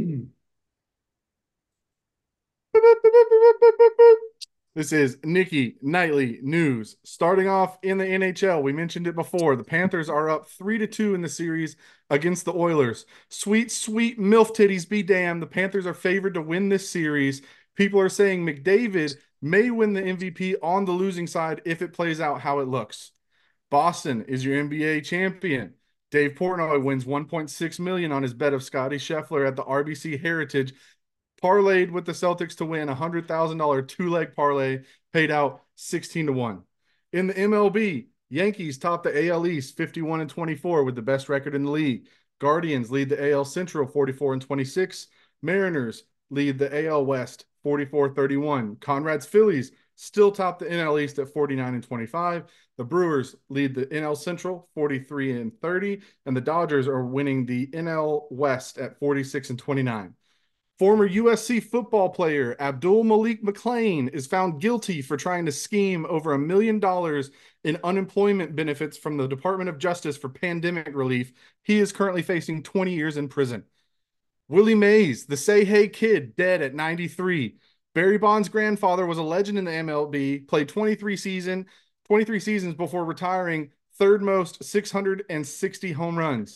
This is Nikki Nightly News. Starting off in the N H L, we mentioned it before. The Panthers are up three to two in the series against the Oilers. Sweet, sweet MILF titties be damned. The Panthers are favored to win this series. People are saying McDavid may win the M V P on the losing side if it plays out how it looks. Boston is your N B A champion. Dave Portnoy wins one point six million dollars on his bet of Scotty Scheffler at the R B C Heritage. Parlayed with the Celtics to win a one hundred thousand dollars two-leg parlay, paid out sixteen to one. In the M L B, Yankees top the A L East fifty-one and twenty-four with the best record in the league. Guardians lead the A L Central forty-four and twenty-six. Mariners lead the A L West forty-four thirty-one. Conrad's Phillies still top the N L East at forty-nine and twenty-five. The Brewers lead the N L Central forty-three and thirty, and the Dodgers are winning the N L West at forty-six and twenty-nine. Former U S C football player Abdul Malik McClain is found guilty for trying to scheme over a million dollars in unemployment benefits from the Department of Justice for pandemic relief. He is currently facing twenty years in prison. Willie Mays, the Say Hey Kid, dead at ninety-three. Barry Bonds' grandfather was a legend in the M L B, played twenty-three season, twenty-three seasons before retiring, third most six hundred sixty home runs.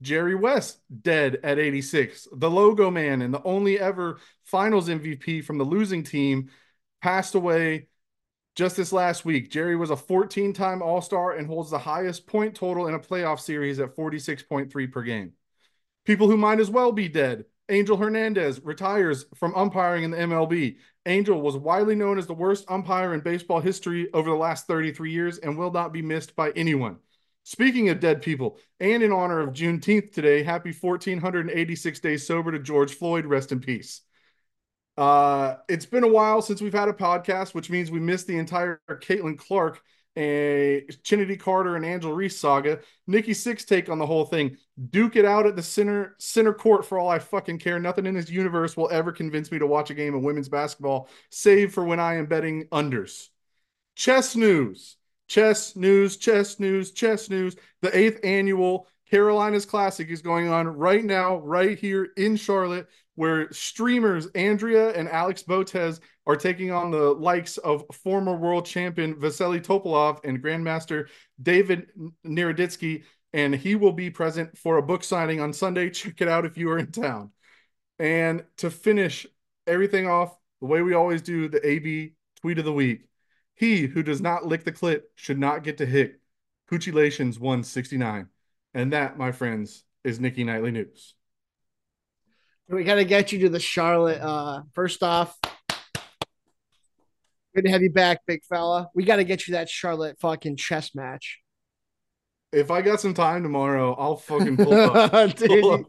Jerry West, dead at eighty-six. The logo man and the only ever finals M V P from the losing team passed away just this last week. Jerry was a fourteen-time All-Star and holds the highest point total in a playoff series at forty-six point three per game. People who might as well be dead. Angel Hernandez retires from umpiring in the M L B. Angel was widely known as the worst umpire in baseball history over the last thirty-three years and will not be missed by anyone. Speaking of dead people, and in honor of Juneteenth today, happy one thousand four hundred eighty-six days sober to George Floyd. Rest in peace. Uh, it's been a while since we've had a podcast, which means we missed the entire Caitlin Clark, a Trinity Carter, and Angel Reese saga. Nikki Sixx take on the whole thing. Duke it out at the center center court for all I fucking care. Nothing in this universe will ever convince me to watch a game of women's basketball, save for when I am betting unders. Chess news. Chess news, chess news, chess news. The eighth annual Carolinas Classic is going on right now, right here in Charlotte, where streamers Andrea and Alex Botez are taking on the likes of former world champion Vasily Topalov and Grandmaster David Naroditsky, and he will be present for a book signing on Sunday. Check it out if you are in town. And to finish everything off, the way we always do, the A B tweet of the week. He who does not lick the clit should not get to hit. Coochulations one sixty-nine. And that, my friends, is Nikki Nightly News. We got to get you to the Charlotte. Uh, first off, good to have you back, big fella. We got to get you that Charlotte fucking chess match. If I got some time tomorrow, I'll fucking pull up. Pull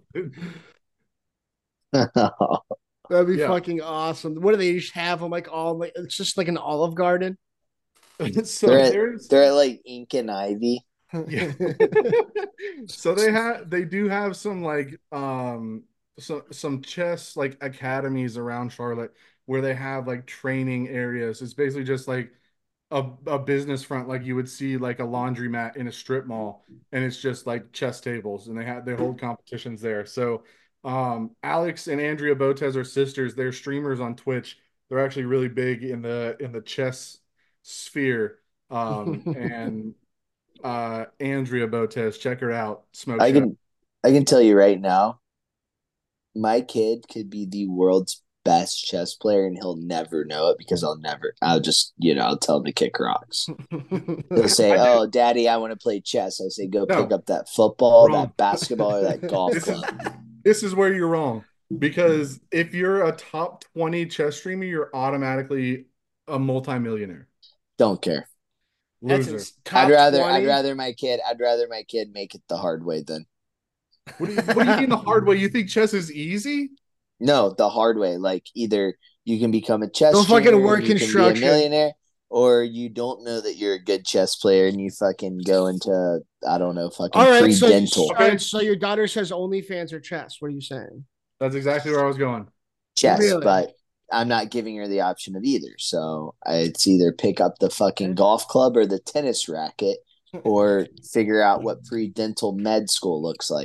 up. That'd be yeah. fucking awesome. What do they just have them like all like it's just like an Olive Garden? so they're, at, they're at like Ink and Ivy. Yeah. So they have they do have some like um so, some chess like academies around Charlotte where they have like training areas. It's basically just like a, a business front like you would see like a laundromat in a strip mall, and it's just like chess tables, and they have they hold competitions there. So um Alex and Andrea Botez are sisters. They're streamers on Twitch. They're actually really big in the in the chess sphere. Um and uh Andrea Botez, check her out. Smoke I show. can I can tell you right now, my kid could be the world's best chess player and he'll never know it because I'll never I'll just you know I'll tell him to kick rocks. He'll say, "Oh, daddy, I want to play chess." I say, "Go no. pick up that football, wrong. that basketball, or that golf this club." Is, this is where you're wrong, because if you're a top twenty chess streamer, you're automatically a multimillionaire. Don't care. Loser. I'd rather twenty? I'd rather my kid I'd rather my kid make it the hard way than. What do you what do you mean the hard way? You think chess is easy? No, the hard way. Like either you can become a chess don't streamer, fucking work you construction, can be a millionaire, or you don't know that you're a good chess player and you fucking go into I don't know fucking all right, pre-dental. So, all right, so your daughter says OnlyFans or chess. What are you saying? That's exactly where I was going. Chess, really? But I'm not giving her the option of either. So it's either pick up the fucking golf club or the tennis racket, or figure out what pre-dental med school looks like.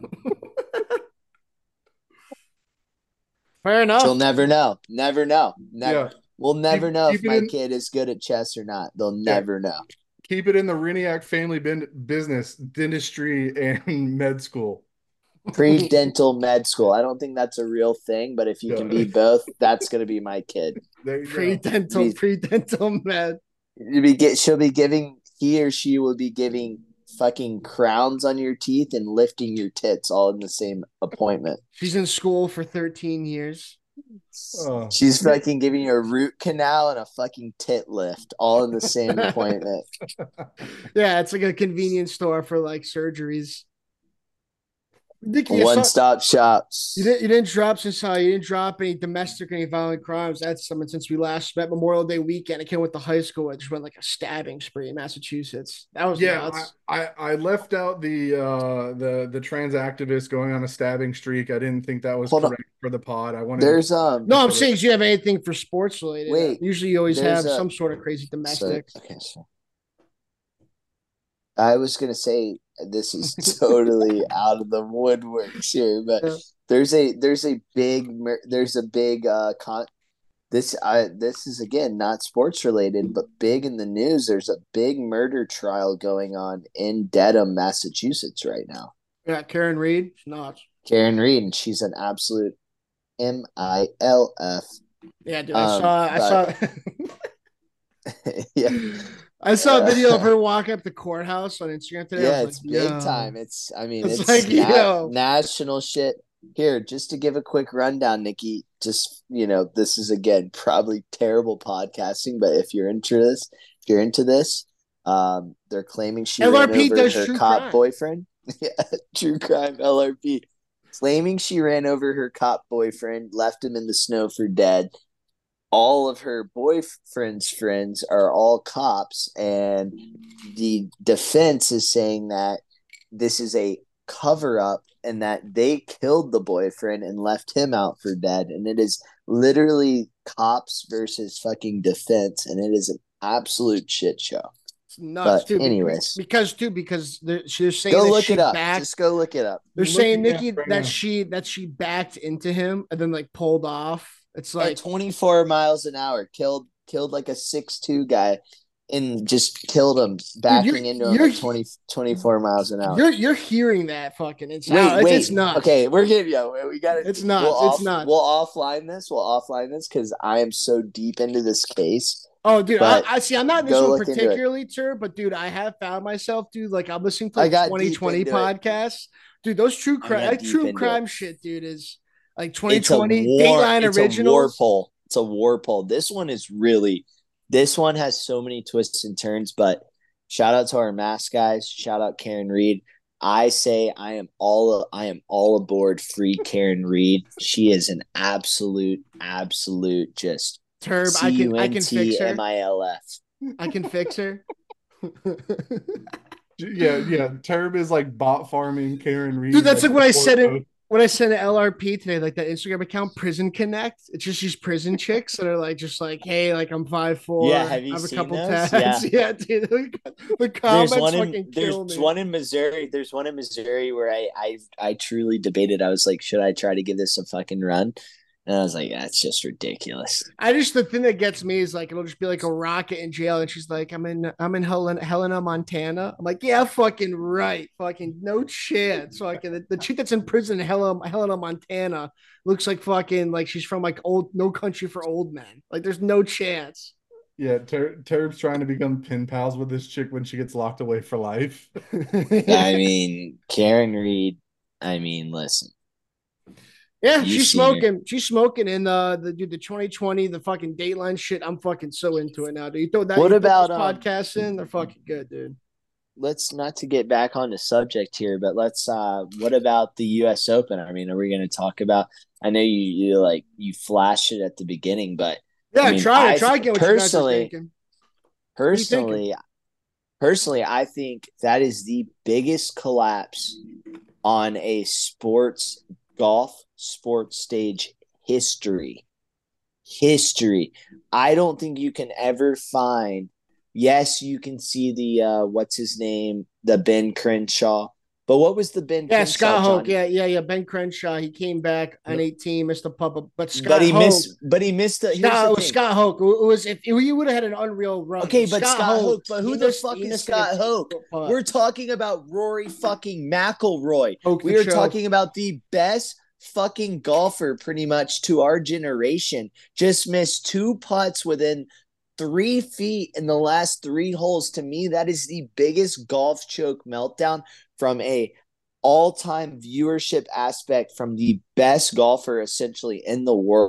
Fair enough. She'll never know. Never know. Never. Yeah. We'll never keep, know keep if my in, kid is good at chess or not. They'll yeah. never know. Keep it in the Reniac family bin, business, dentistry, and med school. Pre-dental med school. I don't think that's a real thing, but if you yeah. can be both, that's going to be my kid. Pre-dental, be, pre-dental med. Be get, she'll be giving, he or she will be giving fucking crowns on your teeth and lifting your tits all in the same appointment. She's in school for thirteen years. Oh. She's fucking giving you a root canal and a fucking tit lift all in the same appointment. Yeah, it's like a convenience store for like surgeries. Dickie, one-stop shops. You didn't. You didn't drop since uh, you didn't drop any domestic or any violent crimes. That's something since we last met. Memorial Day weekend, I came with the high school. I just went like a stabbing spree in Massachusetts. That was yeah. nuts. I, I I left out the uh the the trans activist going on a stabbing streak. I didn't think that was Hold correct on. for the pod. I wanted. There's um. No, I'm saying do you have anything for sports related? Wait. Usually, you always have a, some sort of crazy domestic. So, okay. So I was gonna say. This is totally out of the woodworks here, but yeah. there's a there's a big there's a big uh con this I this is again not sports related, but big in the news. There's a big murder trial going on in Dedham, Massachusetts right now. Yeah, Karen Reed. She's not. Karen Reed, and she's an absolute M I L F. Yeah, dude. I Um, saw. I but saw. yeah, I saw a video of uh, her walking up the courthouse on Instagram today. I was yeah, like, it's big yo. time. It's, I mean, It's it's like, nat yo. national shit. Here, just to give a quick rundown, Nikki, just, you know, this is again probably terrible podcasting, but if you're into this, if you're into this, um, they're claiming she ran L R P over does her true cop crime. boyfriend. Yeah, true crime, L R P. Claiming she ran over her cop boyfriend, left him in the snow for dead. All of her boyfriend's friends are all cops, and the defense is saying that this is a cover up and that they killed the boyfriend and left him out for dead. And it is literally cops versus fucking defense, and it is an absolute shit show. It's nuts, But too. anyways, because, too, because they're, they're saying go that look she it up. backed. Just go look it up. They're I'm saying, looking at Nikki, it right that now. she that she backed into him and then like pulled off. It's At like twenty-four miles an hour, killed killed like a six two guy and just killed him backing you're- into him you're- at twenty, twenty-four miles an hour. you're you're hearing that fucking. It's Wait, out. It's, wait. it's nuts. Okay, we're getting yo. We got it. It's We'll nuts. off, It's nuts. We'll offline this. We'll offline this because I am so deep into this case. Oh, dude, I, But I see. I'm not in this go one look into it. particularly, sir, but dude, I have found myself, dude. Like I'm listening to I like got twenty deep twenty into it. podcasts, dude. Those true I crime, got like deep true into crime it. shit, dude, is like It's a twenty twenty war. Dateline It's a war originals. poll. It's a war poll. This one is really. This one has so many twists and turns. But shout out to our mask guys. Shout out Karen Reed. I say I am all I am all aboard free Karen Reed. She is an absolute, absolute just Turb, I can I can fix her. M I L F. I can fix her. Yeah, yeah. Terb is like bot farming Karen Reed. Dude, that's like, what I before said post. it when I sent an L R P today, like that Instagram account, Prison Connect. It's just these prison chicks that are like, just like, hey, like I'm five four. Yeah, have you I have a seen couple those? tabs. Yeah. Yeah, dude. The There's comments one fucking in kill there's me. one in Missouri. There's one in Missouri where I I I truly debated. I was like, should I try to give this a fucking run? And I was like, that's just ridiculous. I just the thing that gets me is like it'll just be like a rocket in jail, and she's like, I'm in I'm in Helena, Helena, Montana. I'm like, yeah, fucking right, fucking no chance. Fucking the, the chick that's in prison in Helena, Helena, Montana, looks like fucking like she's from like old No Country for Old Men. Like, there's no chance. Yeah, Ter- Terb's trying to become pen pals with this chick when she gets locked away for life. I mean, Karen Reed. I mean, listen. Yeah, You've she's seen her. smoking. She's smoking in uh, the dude the twenty twenty the fucking Dateline shit. I'm fucking so into it now, dude. You throw that What you throw about, those um, podcasts in? They're fucking good, dude. Let's not to get back on the subject here, but let's. uh What about the U S Open? I mean, are we going to talk about? I know you you like you flashed it at the beginning, but Yeah, I mean, try I it. Try again. What you guys are personally, thinking. What are you thinking? personally, personally, I think that is the biggest collapse on a sports golf sports stage history. History. I don't think you can ever find. Yes, you can see the uh, what's his name, the Ben Crenshaw. But what was the Ben Yeah, Crenshaw? Scott Hoke. John? Yeah, yeah, yeah. Ben Crenshaw. He came back on eighteen, missed a putt, but Scott but he Hoke. missed. But he missed the. Here's Scott, the it was thing. Scott Hoke. It was if he would have had an unreal run. Okay, but Scott Hoke. But he who the missed- fuck he is missed like a Scott Hoke? two-foot putt. We're talking about Rory fucking McIlroy. Hoke the We are choke. talking about the best fucking golfer pretty much to our generation. Just missed two putts within three feet in the last three holes. To me, that is the biggest golf choke meltdown from a all-time viewership aspect from the best golfer essentially in the world.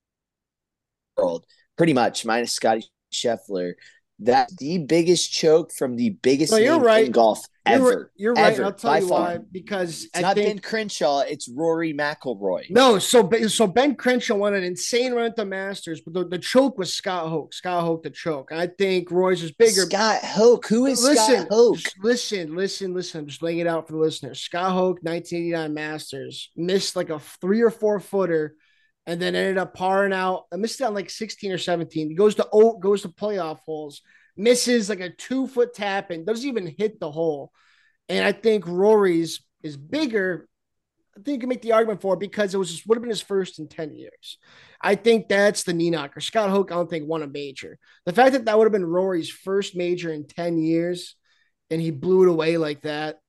Pretty much, minus Scotty Scheffler. That's the biggest choke from the biggest No, you're name right. in golf You're, ever. right- you're right. ever, I'll tell by you far. why. Because It's I not think Ben Crenshaw, it's Rory McIlroy. no. So so Ben Crenshaw won an insane run at the Masters, but the, the choke was Scott Hoke. Scott Hoke the choke. And I think Roy's is bigger. Scott Hoke. Who is listen, Scott Hoke? just listen, listen, listen. I'm just laying it out for the listeners. Scott Hoke, nineteen eighty-nine Masters, missed like a three or four footer, and then ended up parring out. I missed it on like sixteen or seventeen. He goes to oh, goes to playoff holes, misses like a two foot tap and doesn't even hit the hole. And I think Rory's is bigger. I think you can make the argument for it because it was just, would have been his first in ten years. I think that's the knee knocker. Scott Hoke, I don't think won a major. The fact that that would have been Rory's first major in ten years and he blew it away like that,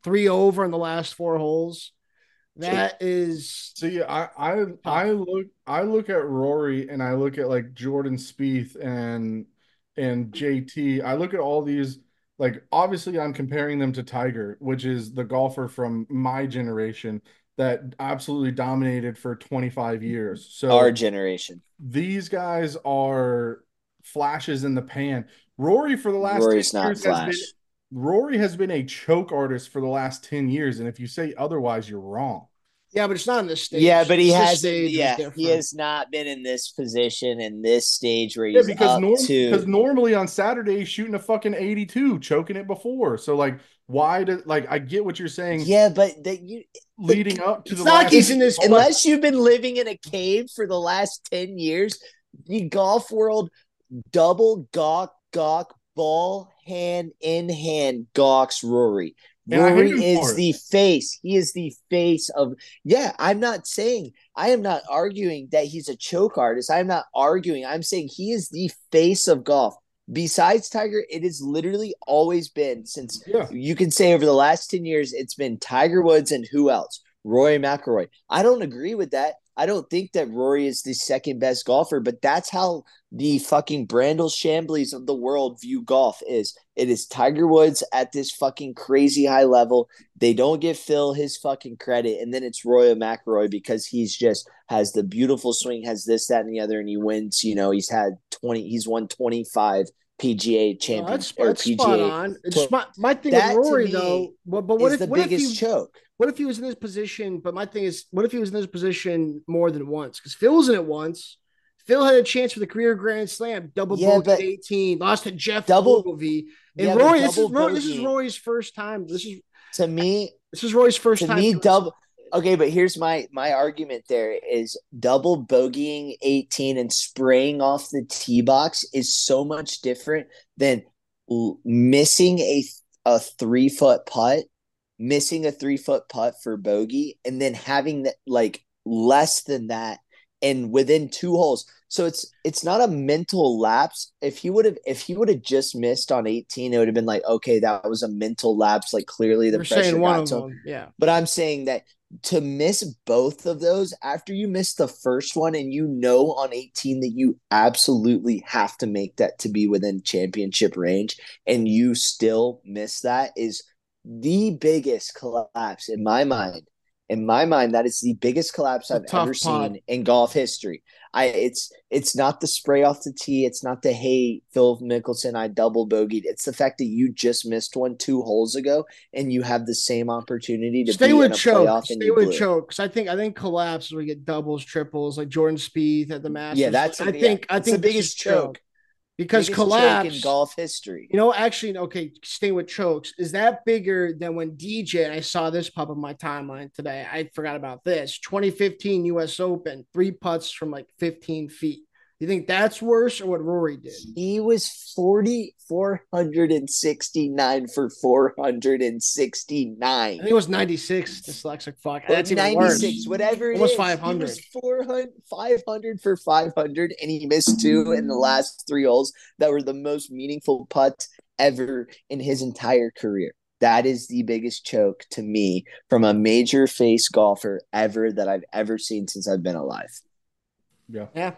three over in the last four holes. That is See, I I I look I look at Rory and I look at like Jordan Spieth and and J T. I look at all these like obviously I'm comparing them to Tiger, which is the golfer from my generation that absolutely dominated for twenty-five years. Our So generation. these guys are flashes in the pan. Rory for the last ten Rory's not years has been flash. Rory has been a choke artist for the last ten years, and if you say otherwise, you're wrong. yeah, but it's not on this stage. Yeah, but he This hasn't. stage was Yeah, he different. has not been in this position in this stage where Yeah, he's because up norm because to. normally on Saturday he's shooting a fucking eighty-two, choking it before. So like, why did like I get what you're saying Yeah, but that you leading up to It's the not like last he's in this- unless you've been living in a cave for the last ten years, the golf world double gawk gawk ball hand in hand gawks Rory. And I hate Rory him for is it. the face. He is the face of, yeah, I'm not saying, I am not arguing that he's a choke artist. I'm not arguing. I'm saying he is the face of golf. Besides Tiger, it has literally always been since Yeah. you can say over the last ten years, it's been Tiger Woods and who else? Rory McIlroy. I don't agree with that. I don't think that Rory is the second best golfer, but that's how the fucking Brandel Chambleys of the world view golf is. It is Tiger Woods at this fucking crazy high level. They don't give Phil his fucking credit. And then it's Roy McIlroy because he's just has the beautiful swing, has this, that, and the other, and he wins. You know, he's had twenty, he's won twenty-five P G A No, champion that's, or that's P G A. spot on. It's my, my thing That, with to Rory me, though. But, but what is if the what if biggest he choke. what if he was in this position? But my thing is, what if he was in this position more than once? Because Phil was in it once. Phil had a chance for the career Grand Slam, double Yeah, bogey but at eighteen, lost to Jeff double- Ogilvy. And yeah, but Rory, this is double Rory, this is bogey- Rory's first time. This is To me, this is Rory's first to time. me doing double okay, but here's my my argument there is double bogeying eighteen and spraying off the tee box is so much different than l- missing a a three foot putt, missing a three foot putt for bogey, and then having that like less than that and within two holes. So it's it's not a mental lapse. If he would have if he would have just missed on eighteen, it would have been like, okay, that was a mental lapse. Like clearly the You're pressure saying one got of to him. them, yeah. But I'm saying that to miss both of those after you miss the first one and you know on eighteen that you absolutely have to make that to be within championship range and you still miss that is the biggest collapse in my mind. In my mind, that is the biggest collapse A I've tough ever pot. seen in golf history. I it's it's not the spray off the tee. It's not the hey Phil Mickelson I double bogeyed. It's the fact that you just missed one two holes ago and you have the same opportunity to Stay be with in a choke. playoff and Stay you with blew it. choke. Because I think I think collapse where we get doubles, triples, like Jordan Spieth at the Masters. Yeah, that's I a- think yeah, I it's think the this biggest is choke. choke. Because Biggest choke collapse in golf history. You know, actually, okay, staying with chokes, is that bigger than when D J, and I saw this pop up my timeline today. I forgot about this. twenty fifteen U S Open, three putts from like fifteen feet. You think that's worse or what Rory did? He was forty four hundred sixty-nine for four hundred sixty-nine. I think it was ninety-six, dyslexic fuck. Or That's even worse. ninety-six, whatever it Almost is. five He hundred. was four hundred, five hundred for five hundred, and he missed two in the last three holes that were the most meaningful putts ever in his entire career. That is the biggest choke to me from a major face golfer ever that I've ever seen since I've been alive. Yeah. Yeah.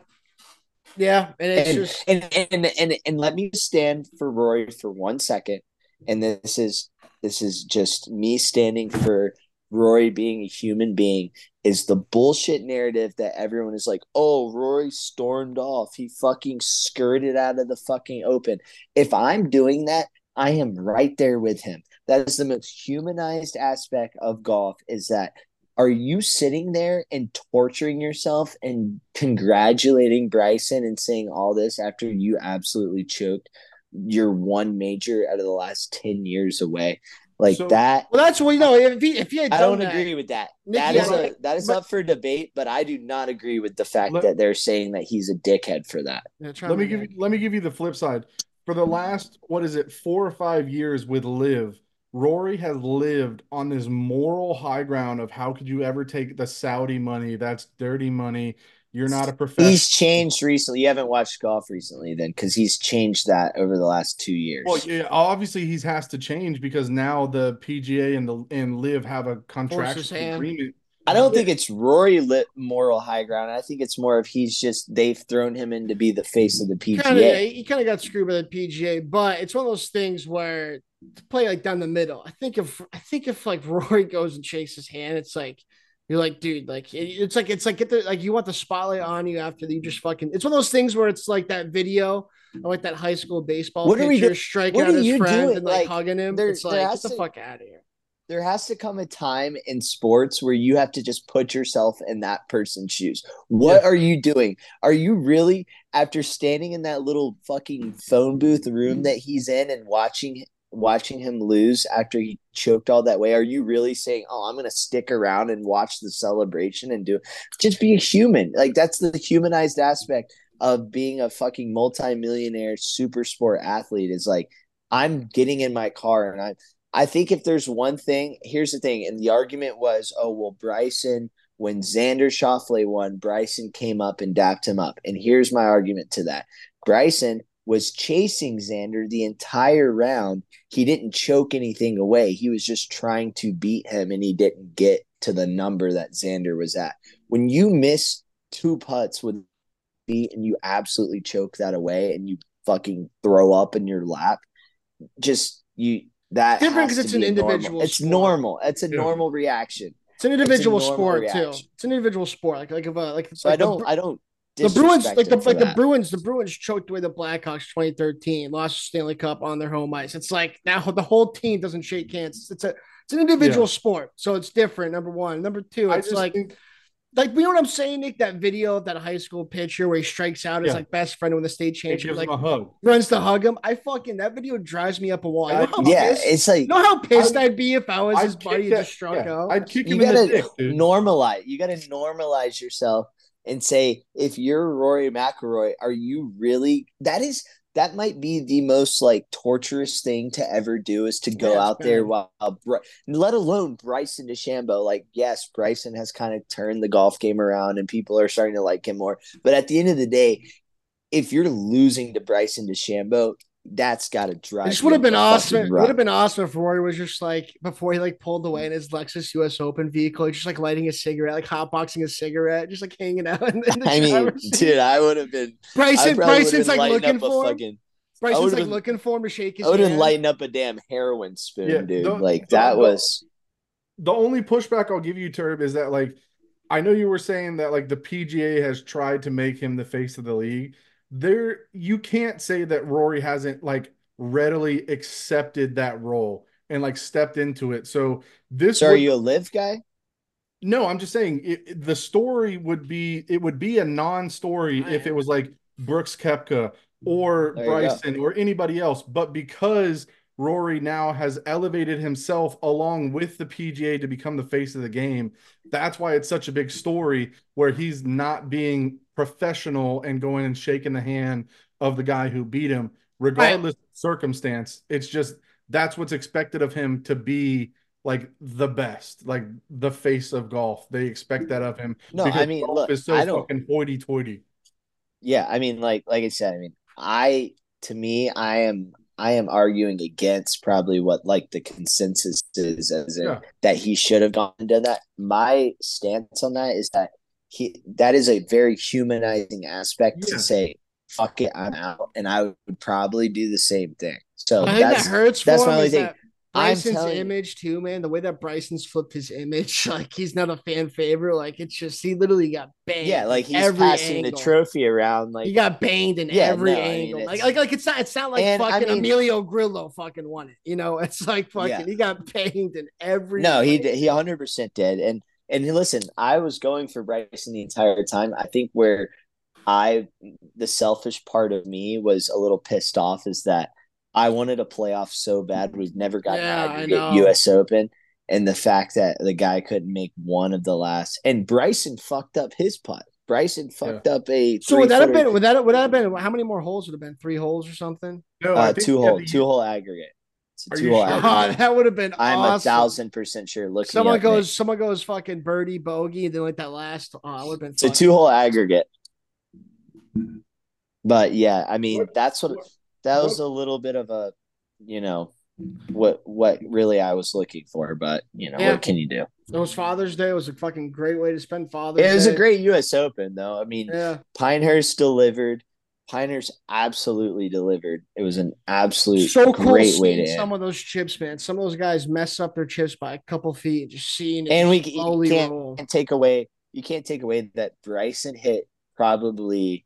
Yeah. And it's and, just. and, and and and let me stand for Rory for one second. And this is this is just me standing for Rory being a human being is the bullshit narrative that everyone is like, oh, Rory stormed off. He fucking skirted out of the fucking open. If I'm doing that, I am right there with him. That is the most humanized aspect of golf is that are you sitting there and torturing yourself and congratulating Bryson and saying all this after you absolutely choked your one major out of the last ten years away? Like So- that. Well, that's what, you know, if he, if he had I done don't that, agree with that. Nicky, That is I- a that is but- up for debate, but I do not agree with the fact Let- that they're saying that he's a dickhead for that. Yeah, try Let me my give neck. you let me give you the flip side. For the last, what is it, four or five years with Liv, Rory has lived on this moral high ground of how could you ever take the Saudi money? That's dirty money. You're not a professional. He's changed recently. You haven't watched golf recently then, because he's changed that over the last two years. Well, yeah, obviously he has to change because now the P G A and the and Live have a contractual agreement. I don't think it's Rory lit moral high ground. I think it's more of he's just they've thrown him in to be the face of the P G A. Kinda, yeah, he kind of got screwed by the P G A, but it's one of those things where to play like down the middle. I think if I think if like Rory goes and shakes his hand, it's like you're like, dude, like it, it's like it's like get the like you want the spotlight on you after you just fucking. It's one of those things where it's like that video. I like that high school baseball what pitcher striking out his friend doing? and like, like hugging him. There, it's like get the to, fuck out of here. There has to come a time in sports where you have to just put yourself in that person's shoes. What yeah. are you doing? Are you really, after standing in that little fucking phone booth room that he's in and watching watching him lose after he choked all that way, are you really saying, oh, I'm going to stick around and watch the celebration and do it? Just be a human. Like, that's the humanized aspect of being a fucking multimillionaire super sport athlete is like, I'm getting in my car and I I think if there's one thing, here's the thing. And the argument was, oh, well, Bryson, when Xander Schauffele won, Bryson came up and dapped him up. And here's my argument to that. Bryson was chasing Xander the entire round. He didn't choke anything away. He was just trying to beat him, and he didn't get to the number that Xander was at. When you miss two putts with beat and you absolutely choke that away and you fucking throw up in your lap, just you – That different because it's an individual. Normal. It's normal. It's a yeah. normal reaction. It's an individual it's sport reaction. too. It's an individual sport. Like like if a, like so like I don't the, I don't the Bruins like the like that. the Bruins the Bruins choked away the Blackhawks twenty thirteen, lost the Stanley Cup on their home ice. It's like now the whole team doesn't shake hands. It's a it's an individual yeah. sport, so it's different. Number one, number two, it's like. Think- Like, you know what I'm saying, Nick? That video of that high school pitcher where he strikes out his yeah. like best friend with the state championship, like him a hug. runs to hug him. I fucking that video drives me up a wall. You know yeah, pissed, it's like you know how pissed I'd, I'd be if I was I'd his buddy that, just struck yeah, out. I'd kick you him gotta in the dick, dude. normalize. You gotta normalize yourself and say, if you're Rory McIlroy, are you really? That is. That might be the most like torturous thing to ever do is to go yeah, out bad. there while, let alone Bryson DeChambeau. Like, yes, Bryson has kind of turned the golf game around and people are starting to like him more. But at the end of the day, if you're losing to Bryson DeChambeau, that's got to drive. This would have been awesome. It would have been awesome if Rory was just like before he like pulled away in his Lexus U S Open vehicle, just like lighting a cigarette, like hotboxing a cigarette, just like hanging out. In, in the I mean, dude, I would have been. Bryson, Bryson's like looking for him. Fucking, Bryson's like been, looking for him to shake his. I would have lightened up a damn heroin spoon, yeah, dude. The, like the, that the, was. The only pushback I'll give you, Turb, is that like I know you were saying that like the P G A has tried to make him the face of the league. There, you can't say that Rory hasn't like. readily accepted that role and like stepped into it. So this so would, are you a live guy? No, I'm just saying it, the story would be it would be a non-story if it was like Brooks Koepka or there Bryson or anybody else. But because Rory now has elevated himself along with the P G A to become the face of the game, that's why it's such a big story where he's not being professional and going and shaking the hand of the guy who beat him. Regardless of circumstance, it's just that's what's expected of him to be like the best, like the face of golf. They expect that of him. No, I mean, golf look, is so fucking hoity-toity. Yeah, I mean, like, like I said, I mean, I to me, I am, I am arguing against probably what like the consensus is, as in yeah. that he should have gone and done that. My stance on that is that he that is a very humanizing aspect yeah. to say. Fuck it, I'm out, and I would probably do the same thing. So I think that's, that hurts. That's for my him only thing. Bryson's image too, man. The way that Bryson's flipped his image, like he's not a fan favorite. Like it's just he literally got banged. Yeah, like he's every passing angle. the trophy around. Like he got banged in yeah, every no, angle. I mean, like, like, like it's not. It's not like and, fucking I mean, Emilio Grillo fucking won it. You know, it's like fucking. Yeah. He got banged in every. No, he did. He one hundred percent did. And and listen, I was going for Bryson the entire time. I think where. I the selfish part of me was a little pissed off is that I wanted a playoff so bad. We've never gotten yeah, an aggregate U S Open, and the fact that the guy couldn't make one of the last and Bryson fucked up his putt. Bryson fucked yeah. up a so would that have been would that would that have been how many more holes would have been three holes or something? No, uh, two hole two hole aggregate. It's a Are two you hole sure? aggregate. Oh, that would have been I'm awesome. a thousand percent sure. Looking Someone up, goes, Nick. someone goes fucking birdie bogey, and then like that last. Oh, it would have been. It's a fucking- two hole aggregate. But yeah, I mean, What- that's what what- that was what- a little bit of a, you know, what what really I was looking for. But you know, Yeah. what can you do? It was Father's Day. It was a fucking great way to spend Father's Day. It was a great U S Open, though. I mean, Yeah. Pinehurst delivered. Pinehurst absolutely delivered. It was an absolute So cool great way to seeing end. some of those chips, man. Some of those guys mess up their chips by a couple feet and just seeing it And we just you slowly can't roll. take away you can't take away that Bryson hit probably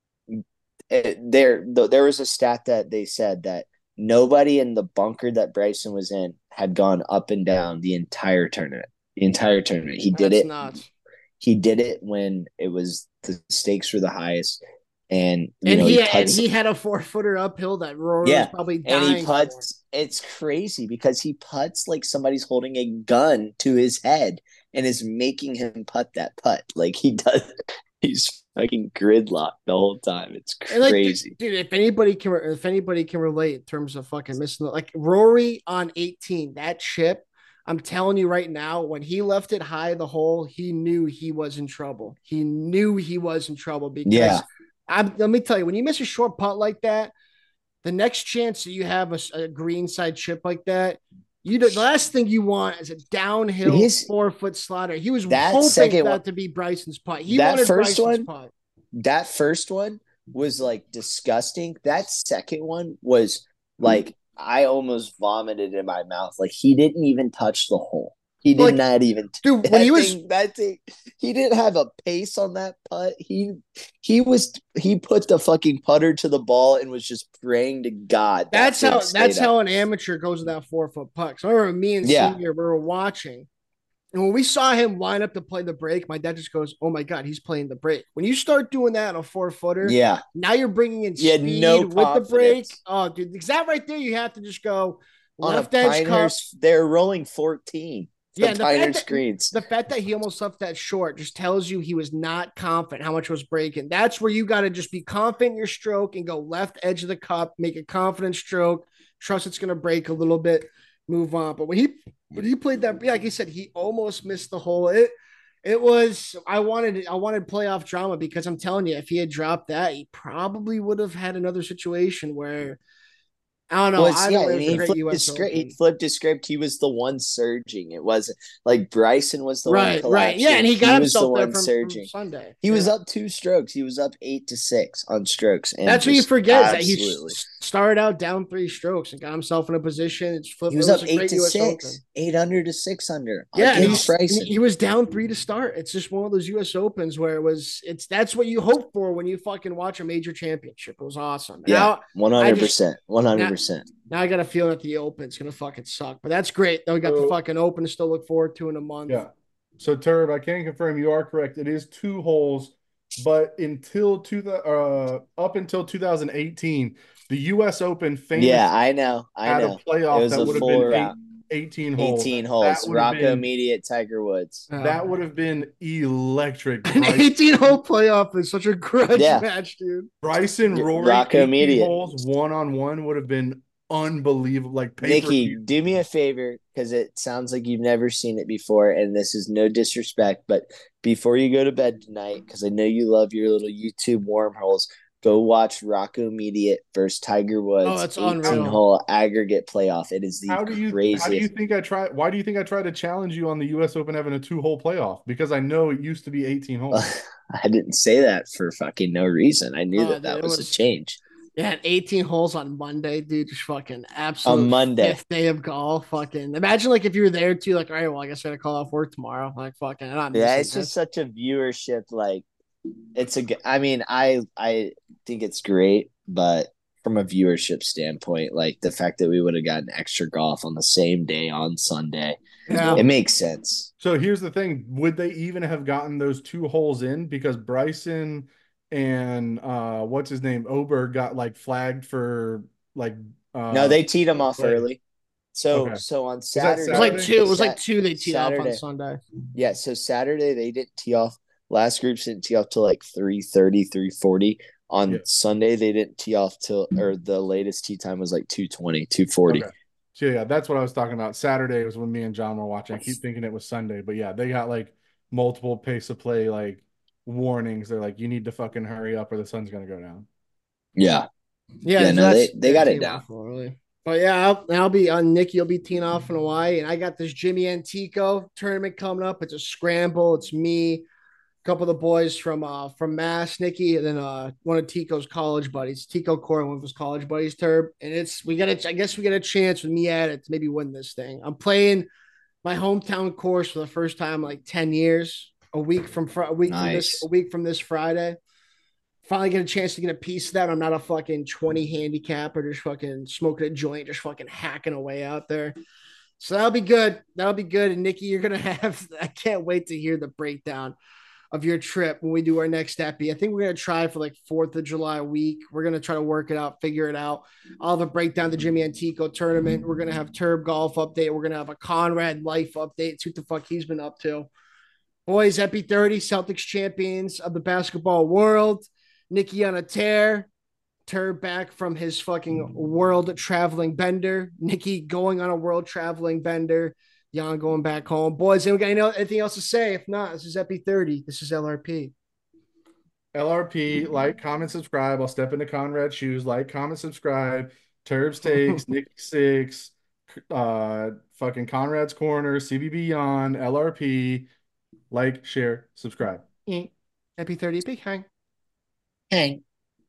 it, there th- there was a stat that they said that nobody in the bunker that Bryson was in had gone up and down the entire tournament. The entire tournament. He did That's it. nuts. He did it when it was the stakes were the highest. And you And know, he, he and puts he had a four footer uphill that Rory Yeah, was probably and dying he for. puts. It's crazy because he puts like somebody's holding a gun to his head and is making him putt that putt. Like he does. He's fucking gridlocked the whole time. It's And like, crazy. dude, if anybody can, if anybody can relate in terms of fucking missing, the, like Rory on eighteen, that chip, I'm telling you right now, when he left it high the hole, he knew he was in trouble. He knew he was in trouble because Yeah. I'm, let me tell you, when you miss a short putt like that, the next chance that you have a, a green side chip like that, you the last thing you want is a downhill His- four foot slider. He was That hoping second that one- to be Bryson's putt. He That wanted first Bryson's one- putt. That first one was like disgusting. That second one was like I almost vomited in my mouth. Like he didn't even touch the hole. He did Like, not even. Dude, That when he was thing, that thing, he didn't have a pace on that putt. He he was he put the fucking putter to the ball and was just praying to God. that That's thing how stayed that's up. how an amateur goes with that four foot puck. So I remember me and Yeah. Senior we were watching, and when we saw him line up to play the break, my dad just goes, "Oh my god, he's playing the break." When you start doing that on a four footer, Yeah, now you're bringing in He had speed no with the break. confidence. Oh, dude, because that right there, you have to just go on left a edge cup. Pinehurst, they're rolling fourteen. Yeah, The and the fact Pinehurst that- screens. The fact that he almost left that short just tells you he was not confident how much was breaking. That's where you got to just be confident in your stroke and go left edge of the cup, make a confident stroke, trust it's going to break a little bit, move on. But when he when he played that, yeah, like he said, he almost missed the hole. It it was I wanted I wanted playoff drama because I'm telling you, if he had dropped that, he probably would have had another situation where I don't know. Well, it's- Either yeah, way, it and was a he great flipped, U his S script, he Open. flipped his script. He was the one surging. It wasn't like Bryson was the one Right, collapsing. right. Yeah, and he got was the himself there one from, from surging. Sunday. He was Yeah. up two strokes. He was up eight to six on strokes. And That's what you just forget is that he absolutely. s- started out down three strokes and got himself in a position. It's flipped. He was it up a eight great to U S six, Open. eight under to six under. Yeah, and against he's, and Bryson. he was down three to start. It's just one of those U S Opens where it was. It's that's what you hope for when you fucking watch a major championship. It was awesome. Yeah, Now, one hundred percent, one hundred percent. now I got a feeling that the Open's gonna fucking suck, but that's great. Then we got the So- fucking Open to still look forward to in a month. Yeah. So Turb, I can confirm you are correct. It is two holes, but until two the uh up until two thousand eighteen, the U S Open famously Yeah, I know. I had know. a playoff It was that a would have full been eight, round. eighteen holes. eighteen That holes. would have Rocco been- Immediate, Tiger Woods. Yeah. That would have been electric. An Bryson, eighteen hole playoff is such a grudge Yeah. match, dude. Bryson Rory, Rocco eighteen Immediate. holes one on one would have been unbelievable. Like Nikki, pay-per-view. do me a favor because it sounds like you've never seen it before, and this is no disrespect, but before you go to bed tonight, because I know you love your little YouTube wormholes, go watch Rocco Immediate versus Tiger Woods Oh, it's unreal. eighteen hole aggregate playoff. It is the How do you craziest. how do you think I try why do you think I tried to challenge you on the U S Open having a two hole playoff? Because I know it used to be eighteen holes. I didn't say that for fucking no reason. I knew Oh, that that dude, it was, was- a change. Yeah, eighteen holes on Monday, dude. Just fucking absolute On Monday. fifth day of golf. Fucking imagine like if you were there too, like, all right, well, I guess I gotta call off work tomorrow. Like fucking I'm not Yeah, missing it's just this. such a viewership. Like, it's a. g- I mean, I I think it's great, but from a viewership standpoint, like the fact that we would have gotten extra golf on the same day on Sunday, Yeah. it makes sense. So here's the thing: would they even have gotten those two holes in because Bryson and uh, what's his name Ober got like flagged for like uh, No, they teed them off play. early. So Okay. so on that Saturday, It was like Saturday? two. It was like Sat- two they teed off Saturday. on Sunday. Yeah, so Saturday they didn't tee off. Last groups didn't tee off till like three thirty, three forty. On Yeah. Sunday they didn't tee off till or the latest tee time was like two twenty, two forty. Okay. So yeah, that's what I was talking about. Saturday was when me and John were watching. I keep thinking it was Sunday, but yeah, they got like multiple pace of play like warnings. They're like, you need to fucking hurry up or the sun's gonna go down. Yeah. Yeah, Yeah, so no, that's they they that got it came down. off early. But yeah, I'll, I'll be on Nicky. You'll be teeing off in Hawaii, and I got this Jimmy Antico tournament coming up. It's a scramble. It's me, a couple of the boys from uh from Mass, Nicky, and then uh one of Tico's college buddies, Tico Core, one of his college buddies, Turb. And it's we got a I guess we get a chance with me at it to maybe win this thing. I'm playing my hometown course for the first time in like ten years. A week from fr- a week from this a Nice. week from this Friday. Finally get a chance to get a piece of that. I'm not a fucking twenty handicap or just fucking smoking a joint, just fucking hacking away out there. So that'll be good. That'll be good. And Nicky, you're gonna have. I can't wait to hear the breakdown of your trip when we do our next epi. I think we're gonna try for like Fourth of July week. We're gonna try to work it out, figure it out. I'll have a breakdown the Jimmy Antico tournament. We're gonna have Turb golf update. We're gonna have a Conrad life update. See what the fuck he's been up to. Boys, Epi thirty, Celtics champions of the basketball world. Nicky on a tear. Turb back from his fucking world traveling bender. Nicky going on a world traveling bender. Jan going back home. Boys, anything else to say? If not, this is Epi thirty. This is L R P. L R P, like, comment, subscribe. I'll step into Conrad's shoes. Like, comment, subscribe. Turbs takes, Nick six, uh, fucking Conrad's corner, C B B on L R P. Like, share, subscribe. Epi thirty, big hang. Hey.